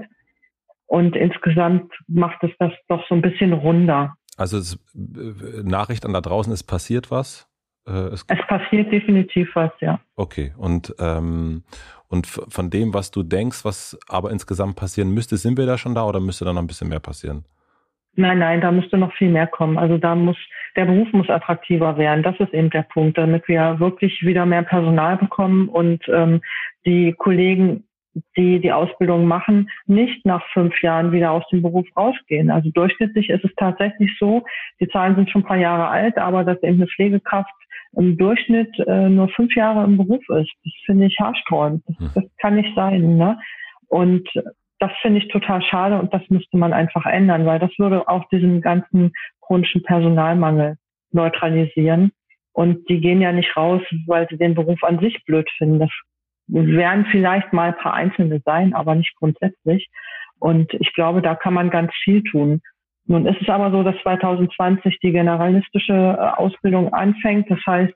Und insgesamt macht es das doch so ein bisschen runder. Also es, äh, Nachricht an da draußen, es passiert was? Äh, es, es passiert definitiv was, ja. Okay, und, ähm, und von dem, was du denkst, was aber insgesamt passieren müsste, sind wir da schon da oder müsste da noch ein bisschen mehr passieren? Nein, nein, da müsste noch viel mehr kommen. Also da muss, der Beruf muss attraktiver werden. Das ist eben der Punkt, damit wir wirklich wieder mehr Personal bekommen und ähm, die Kollegen, die die Ausbildung machen, nicht nach fünf Jahren wieder aus dem Beruf rausgehen. Also durchschnittlich ist es tatsächlich so, die Zahlen sind schon ein paar Jahre alt, aber dass eben eine Pflegekraft im Durchschnitt äh, nur fünf Jahre im Beruf ist. Das finde ich haarsträubend. Das, das kann nicht sein, ne? Und das finde ich total schade und das müsste man einfach ändern, weil das würde auch diesen ganzen chronischen Personalmangel neutralisieren. Und die gehen ja nicht raus, weil sie den Beruf an sich blöd finden. Das werden vielleicht mal ein paar Einzelne sein, aber nicht grundsätzlich. Und ich glaube, da kann man ganz viel tun. Nun ist es aber so, dass zwanzig zwanzig die generalistische Ausbildung anfängt. Das heißt,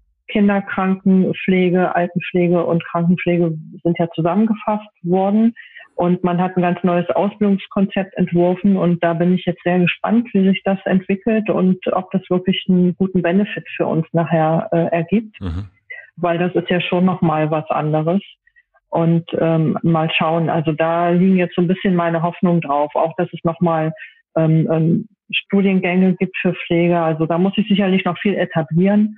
Kinderkrankenpflege, Altenpflege und Krankenpflege sind ja zusammengefasst worden. Und man hat ein ganz neues Ausbildungskonzept entworfen. Und da bin ich jetzt sehr gespannt, wie sich das entwickelt und ob das wirklich einen guten Benefit für uns nachher äh, ergibt. Mhm. Weil das ist ja schon nochmal was anderes. Und ähm, mal schauen, also da liegen jetzt so ein bisschen meine Hoffnung drauf, auch dass es nochmal ähm, ähm, Studiengänge gibt für Pflege. Also da muss ich sicherlich noch viel etablieren,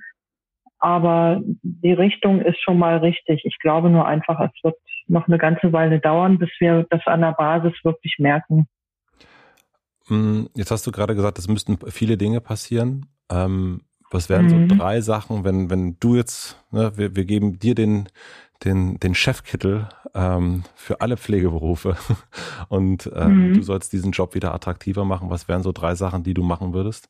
aber die Richtung ist schon mal richtig. Ich glaube nur einfach, es wird noch eine ganze Weile dauern, bis wir das an der Basis wirklich merken. Jetzt hast du gerade gesagt, es müssten viele Dinge passieren. Ähm Was wären so mhm. drei Sachen, wenn wenn du jetzt, ne, wir, wir geben dir den den den Chefkittel ähm, für alle Pflegeberufe und ähm, mhm. du sollst diesen Job wieder attraktiver machen. Was wären so drei Sachen, die du machen würdest?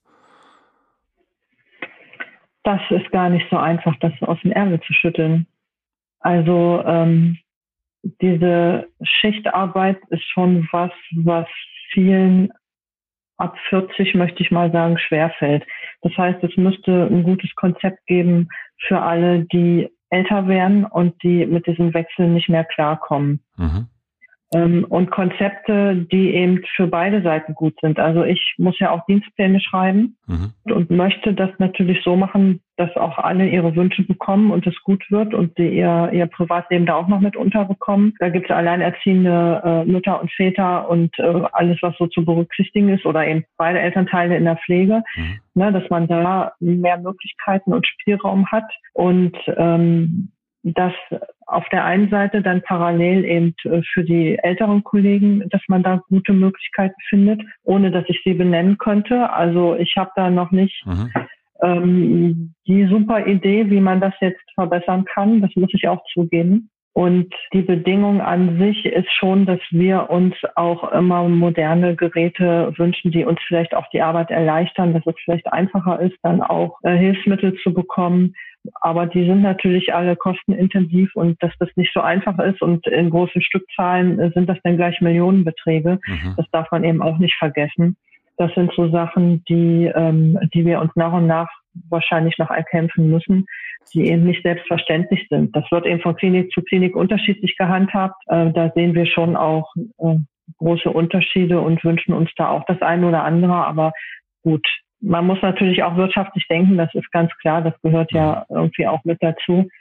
Das ist gar nicht so einfach, das aus dem Ärmel zu schütteln. Also ähm, diese Schichtarbeit ist schon was, was vielen ab vierzig, möchte ich mal sagen, schwerfällt. Das heißt, es müsste ein gutes Konzept geben für alle, die älter werden und die mit diesem Wechsel nicht mehr klarkommen. Mhm. Ähm, und Konzepte, die eben für beide Seiten gut sind. Also ich muss ja auch Dienstpläne schreiben mhm. und möchte das natürlich so machen, dass auch alle ihre Wünsche bekommen und es gut wird und die ihr, ihr Privatleben da auch noch mit unterbekommen. Da gibt es alleinerziehende äh, Mütter und Väter und äh, alles, was so zu berücksichtigen ist oder eben beide Elternteile in der Pflege, mhm. ne, dass man da mehr Möglichkeiten und Spielraum hat und ähm, dass auf der einen Seite dann parallel eben für die älteren Kollegen, dass man da gute Möglichkeiten findet, ohne dass ich sie benennen könnte. Also ich habe da noch nicht mhm. ähm, die super Idee, wie man das jetzt verbessern kann. Das muss ich auch zugeben. Und die Bedingung an sich ist schon, dass wir uns auch immer moderne Geräte wünschen, die uns vielleicht auch die Arbeit erleichtern, dass es vielleicht einfacher ist, dann auch äh, Hilfsmittel zu bekommen. Aber die sind natürlich alle kostenintensiv und dass das nicht so einfach ist und in großen Stückzahlen äh, sind das dann gleich Millionenbeträge. Mhm. Das darf man eben auch nicht vergessen. Das sind so Sachen, die, ähm, die wir uns nach und nach wahrscheinlich noch erkämpfen müssen, die eben nicht selbstverständlich sind. Das wird eben von Klinik zu Klinik unterschiedlich gehandhabt. Äh, da sehen wir schon auch äh, große Unterschiede und wünschen uns da auch das eine oder andere. Aber gut, man muss natürlich auch wirtschaftlich denken, das ist ganz klar. Das gehört ja irgendwie auch mit dazu.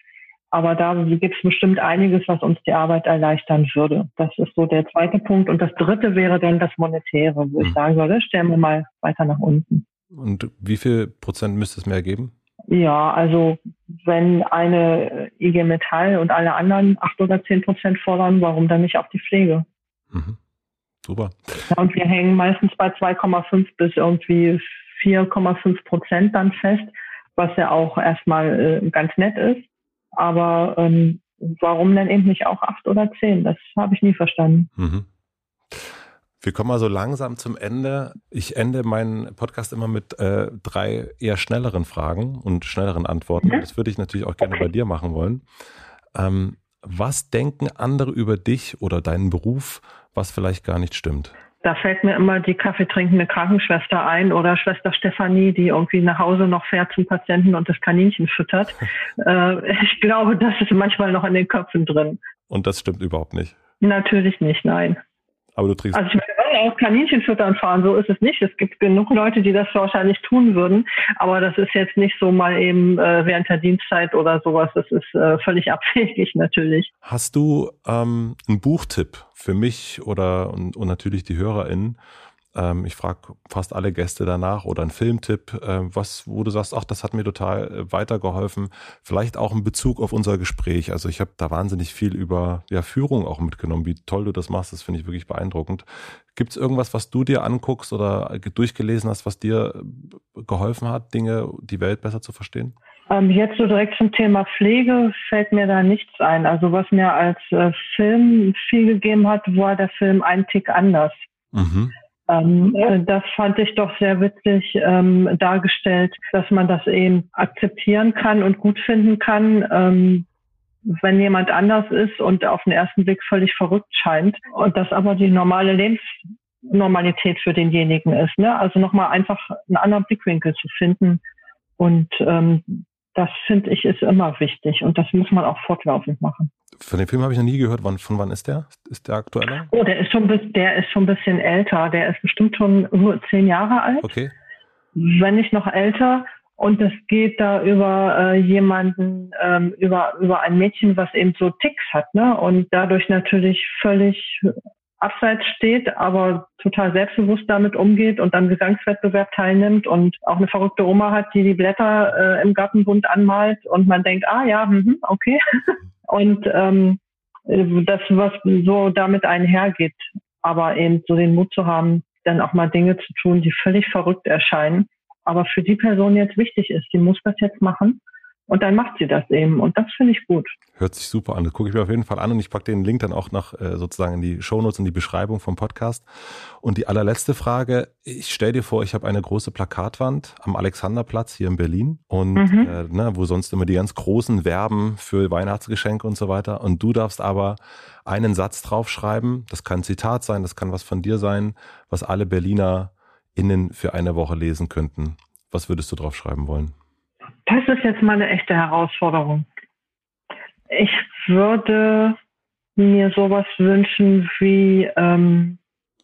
Aber da gibt es bestimmt einiges, was uns die Arbeit erleichtern würde. Das ist so der zweite Punkt. Und das dritte wäre dann das Monetäre, wo mhm. ich sagen würde, stellen wir mal weiter nach unten. Und wie viel Prozent müsste es mehr geben? Ja, also wenn eine I G Metall und alle anderen acht oder zehn Prozent fordern, warum dann nicht auch die Pflege? Mhm. Super. Ja, und wir hängen meistens bei zwei Komma fünf bis irgendwie vier Komma fünf Prozent dann fest, was ja auch erstmal äh, ganz nett ist. Aber ähm, warum denn eben nicht auch acht oder zehn? Das habe ich nie verstanden. Mhm. Wir kommen mal so langsam zum Ende. Ich ende meinen Podcast immer mit äh, drei eher schnelleren Fragen und schnelleren Antworten. Mhm. Das würde ich natürlich auch gerne okay. bei dir machen wollen. Ähm, was denken andere über dich oder deinen Beruf, was vielleicht gar nicht stimmt? Da fällt mir immer die kaffeetrinkende Krankenschwester ein oder Schwester Stefanie, die irgendwie nach Hause noch fährt zum Patienten und das Kaninchen füttert. äh, ich glaube, das ist manchmal noch in den Köpfen drin. Und das stimmt überhaupt nicht? Natürlich nicht, nein. Aber du trinkst. Also ich meine, auch Kaninchen füttern fahren, so ist es nicht. Es gibt genug Leute, die das wahrscheinlich tun würden, aber das ist jetzt nicht so mal eben äh, während der Dienstzeit oder sowas. Das ist äh, völlig abwegig natürlich. Hast du ähm, einen Buchtipp für mich oder und, und natürlich die HörerInnen? Ähm, ich frage fast alle Gäste danach oder einen Filmtipp, äh, was, wo du sagst, ach, das hat mir total äh, weitergeholfen. Vielleicht auch in Bezug auf unser Gespräch. Also ich habe da wahnsinnig viel über ja, Führung auch mitgenommen. Wie toll du das machst, das finde ich wirklich beeindruckend. Gibt es irgendwas, was du dir anguckst oder durchgelesen hast, was dir geholfen hat, Dinge, die Welt besser zu verstehen? Ähm, jetzt so direkt zum Thema Pflege fällt mir da nichts ein. Also was mir als äh, Film viel gegeben hat, war der Film Ein Tick anders. Mhm. Ähm, das fand ich doch sehr witzig ähm, dargestellt, dass man das eben akzeptieren kann und gut finden kann, ähm, wenn jemand anders ist und auf den ersten Blick völlig verrückt scheint und das aber die normale Lebensnormalität für denjenigen ist. Ne? Also nochmal einfach einen anderen Blickwinkel zu finden und ähm, das finde ich ist immer wichtig und das muss man auch fortlaufend machen. Von dem Film habe ich noch nie gehört. Wann, von wann ist der? Ist der aktueller? Oh, der ist schon, der ist schon ein bisschen älter. Der ist bestimmt schon nur zehn Jahre alt. Okay. Wenn nicht noch älter. Und es geht da über äh, jemanden, ähm, über über ein Mädchen, was eben so Ticks hat, ne? Und dadurch natürlich völlig abseits steht, aber total selbstbewusst damit umgeht und am Gesangswettbewerb teilnimmt und auch eine verrückte Oma hat, die die Blätter äh, im Garten bunt anmalt und man denkt, ah ja, mh, okay. Und ähm, das, was so damit einhergeht, aber eben so den Mut zu haben, dann auch mal Dinge zu tun, die völlig verrückt erscheinen, aber für die Person jetzt wichtig ist. Die muss das jetzt machen und dann macht sie das eben und das finde ich gut. Hört sich super an. Das gucke ich mir auf jeden Fall an und ich packe den Link dann auch noch äh, sozusagen in die Shownotes, in die Beschreibung vom Podcast. Und die allerletzte Frage, ich stell dir vor, ich habe eine große Plakatwand am Alexanderplatz hier in Berlin und mhm. äh, ne, wo sonst immer die ganz großen Werben für Weihnachtsgeschenke und so weiter und du darfst aber einen Satz draufschreiben, das kann ein Zitat sein, das kann was von dir sein, was alle BerlinerInnen für eine Woche lesen könnten. Was würdest du draufschreiben wollen? Das ist jetzt mal eine echte Herausforderung. Ich würde mir sowas wünschen wie, ähm,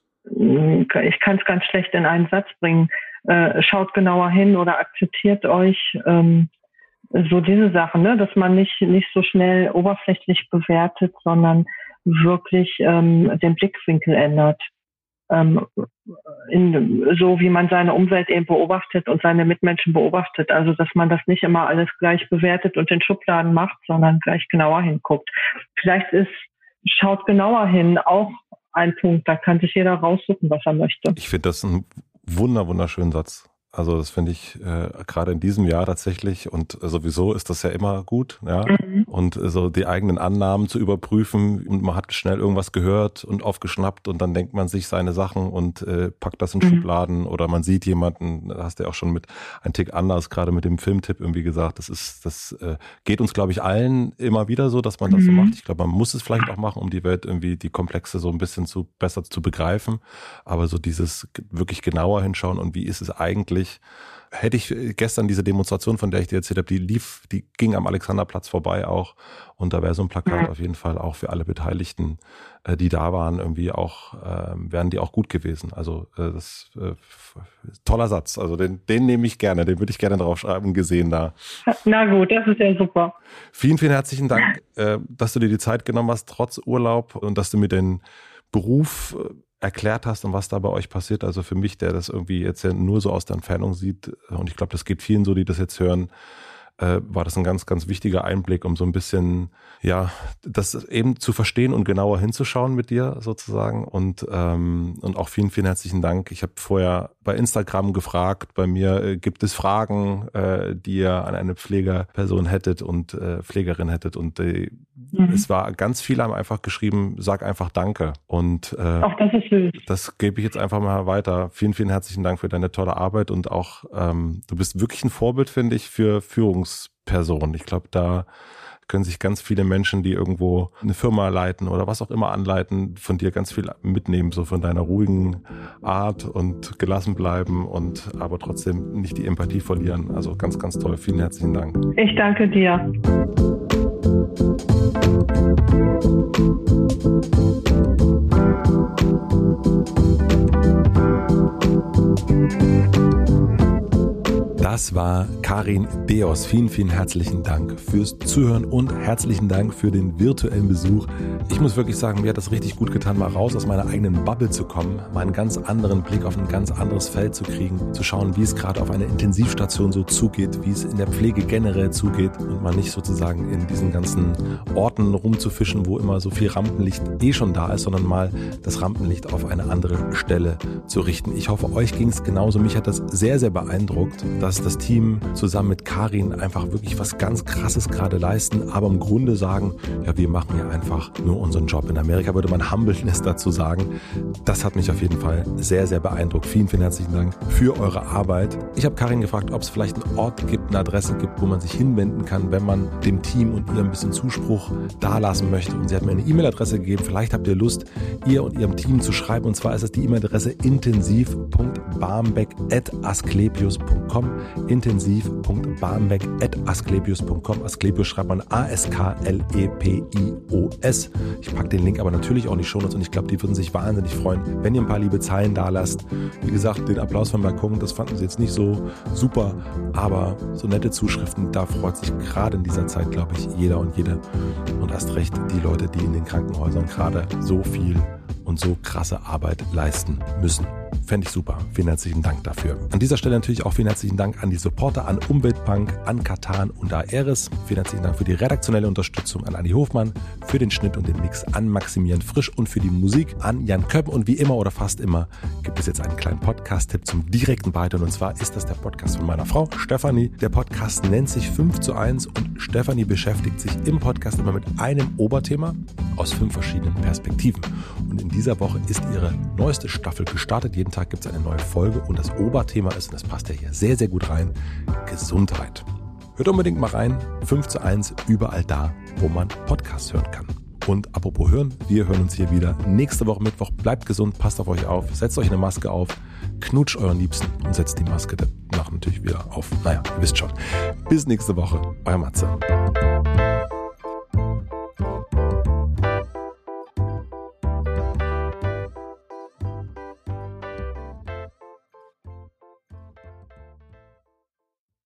ich kann es ganz schlecht in einen Satz bringen, äh, schaut genauer hin oder akzeptiert euch, ähm, so diese Sachen, ne? Dass man nicht nicht so schnell oberflächlich bewertet, sondern wirklich ähm, den Blickwinkel ändert. Ähm, in, so wie man seine Umwelt eben beobachtet und seine Mitmenschen beobachtet. Also, dass man das nicht immer alles gleich bewertet und in Schubladen macht, sondern gleich genauer hinguckt. Vielleicht ist, schaut genauer hin, auch ein Punkt. Da kann sich jeder raussuchen, was er möchte. Ich finde das ein wunder, wunderschönen Satz. Also das finde ich äh, gerade in diesem Jahr tatsächlich und sowieso ist das ja immer gut, ja. Mhm. Und so die eigenen Annahmen zu überprüfen und man hat schnell irgendwas gehört und aufgeschnappt und dann denkt man sich seine Sachen und äh, packt das in mhm. Schubladen oder man sieht jemanden, das hast du ja auch schon mit ein Tick anders, gerade mit dem Filmtipp irgendwie gesagt, das ist, das äh, geht uns glaube ich allen immer wieder so, dass man das mhm. so macht. Ich glaube, man muss es vielleicht auch machen, um die Welt irgendwie die Komplexe so ein bisschen zu besser zu begreifen, aber so dieses wirklich genauer hinschauen und wie ist es eigentlich Hätte ich gestern diese Demonstration, von der ich dir erzählt habe, die lief, die ging am Alexanderplatz vorbei auch. Und da wäre so ein Plakat ja. auf jeden Fall auch für alle Beteiligten, äh, die da waren, irgendwie auch, äh, wären die auch gut gewesen. Also äh, das äh, toller Satz. Also den, den nehme ich gerne, den würde ich gerne draufschreiben, gesehen da. Na gut, das ist ja super. Vielen, vielen herzlichen Dank, äh, dass du dir die Zeit genommen hast, trotz Urlaub, und dass du mir den Beruf äh, erklärt hast und was da bei euch passiert. Also für mich, der das irgendwie jetzt ja nur so aus der Entfernung sieht, und ich glaube, das geht vielen so, die das jetzt hören, äh, war das ein ganz, ganz wichtiger Einblick, um so ein bisschen, ja, das eben zu verstehen und genauer hinzuschauen mit dir sozusagen. Und ähm, und auch vielen, vielen herzlichen Dank. Ich habe vorher bei Instagram gefragt, bei mir äh, gibt es Fragen, äh, die ihr an eine Pflegerperson hättet und äh, Pflegerin hättet, und äh, mhm. es war ganz viele haben einfach geschrieben, sag einfach Danke. Und äh, Ach, das ist süß. Das gebe ich jetzt einfach mal weiter. Vielen, vielen herzlichen Dank für deine tolle Arbeit, und auch ähm, du bist wirklich ein Vorbild, finde ich, für Führungspersonen. Ich glaube, da können sich ganz viele Menschen, die irgendwo eine Firma leiten oder was auch immer anleiten, von dir ganz viel mitnehmen, so von deiner ruhigen Art und gelassen bleiben und aber trotzdem nicht die Empathie verlieren. Also ganz, ganz toll. Vielen herzlichen Dank. Ich danke dir. Das war Karin Deos. Vielen, vielen herzlichen Dank fürs Zuhören und herzlichen Dank für den virtuellen Besuch. Ich muss wirklich sagen, mir hat das richtig gut getan, mal raus aus meiner eigenen Bubble zu kommen, mal einen ganz anderen Blick auf ein ganz anderes Feld zu kriegen, zu schauen, wie es gerade auf einer Intensivstation so zugeht, wie es in der Pflege generell zugeht, und mal nicht sozusagen in diesen ganzen Orten rumzufischen, wo immer so viel Rampenlicht eh schon da ist, sondern mal das Rampenlicht auf eine andere Stelle zu richten. Ich hoffe, euch ging es genauso. Mich hat das sehr, sehr beeindruckt, dass das Team zusammen mit Karin einfach wirklich was ganz Krasses gerade leisten, aber im Grunde sagen, ja, wir machen ja einfach nur unseren Job. In Amerika würde man Humbleness dazu sagen. Das hat mich auf jeden Fall sehr, sehr beeindruckt. Vielen, vielen herzlichen Dank für eure Arbeit. Ich habe Karin gefragt, ob es vielleicht einen Ort gibt, eine Adresse gibt, wo man sich hinwenden kann, wenn man dem Team und ihr ein bisschen Zuspruch dalassen möchte. Und sie hat mir eine E-Mail-Adresse gegeben. Vielleicht habt ihr Lust, ihr und ihrem Team zu schreiben. Und zwar ist es die E-Mail-Adresse intensiv punkt barmbek at asklepios punkt com. intensiv punkt barmbek at asklepios punkt com. Asklepios schreibt man A S K L E P I O S. Ich packe den Link aber natürlich auch in die Shownotes, und ich glaube, die würden sich wahnsinnig freuen, wenn ihr ein paar liebe Zeilen da lasst. Wie gesagt, den Applaus vom Balkon, das fanden sie jetzt nicht so super, aber so nette Zuschriften, da freut sich gerade in dieser Zeit, glaube ich, jeder und jede, und erst recht die Leute, die in den Krankenhäusern gerade so viel und so krasse Arbeit leisten müssen. Fände ich super. Vielen herzlichen Dank dafür. An dieser Stelle natürlich auch vielen herzlichen Dank an die Supporter, an Umweltbank, an Katan und Aeris. Vielen herzlichen Dank für die redaktionelle Unterstützung an Andi Hofmann, für den Schnitt und den Mix an Maximilian Frisch und für die Musik an Jan Köppen. Und wie immer oder fast immer gibt es jetzt einen kleinen Podcast-Tipp zum direkten Weitern. Und zwar ist das der Podcast von meiner Frau Stefanie. Der Podcast nennt sich fünf zu eins und Stefanie beschäftigt sich im Podcast immer mit einem Oberthema aus fünf verschiedenen Perspektiven. Und in dieser Woche ist ihre neueste Staffel gestartet. Jeden Tag gibt es eine neue Folge, und das Oberthema ist, und das passt ja hier sehr, sehr gut rein, Gesundheit. Hört unbedingt mal rein, fünf zu eins, überall da, wo man Podcasts hören kann. Und apropos hören, wir hören uns hier wieder nächste Woche Mittwoch. Bleibt gesund, passt auf euch auf, setzt euch eine Maske auf, knutscht euren Liebsten und setzt die Maske danach natürlich wieder auf. Naja, ihr wisst schon. Bis nächste Woche, euer Matze.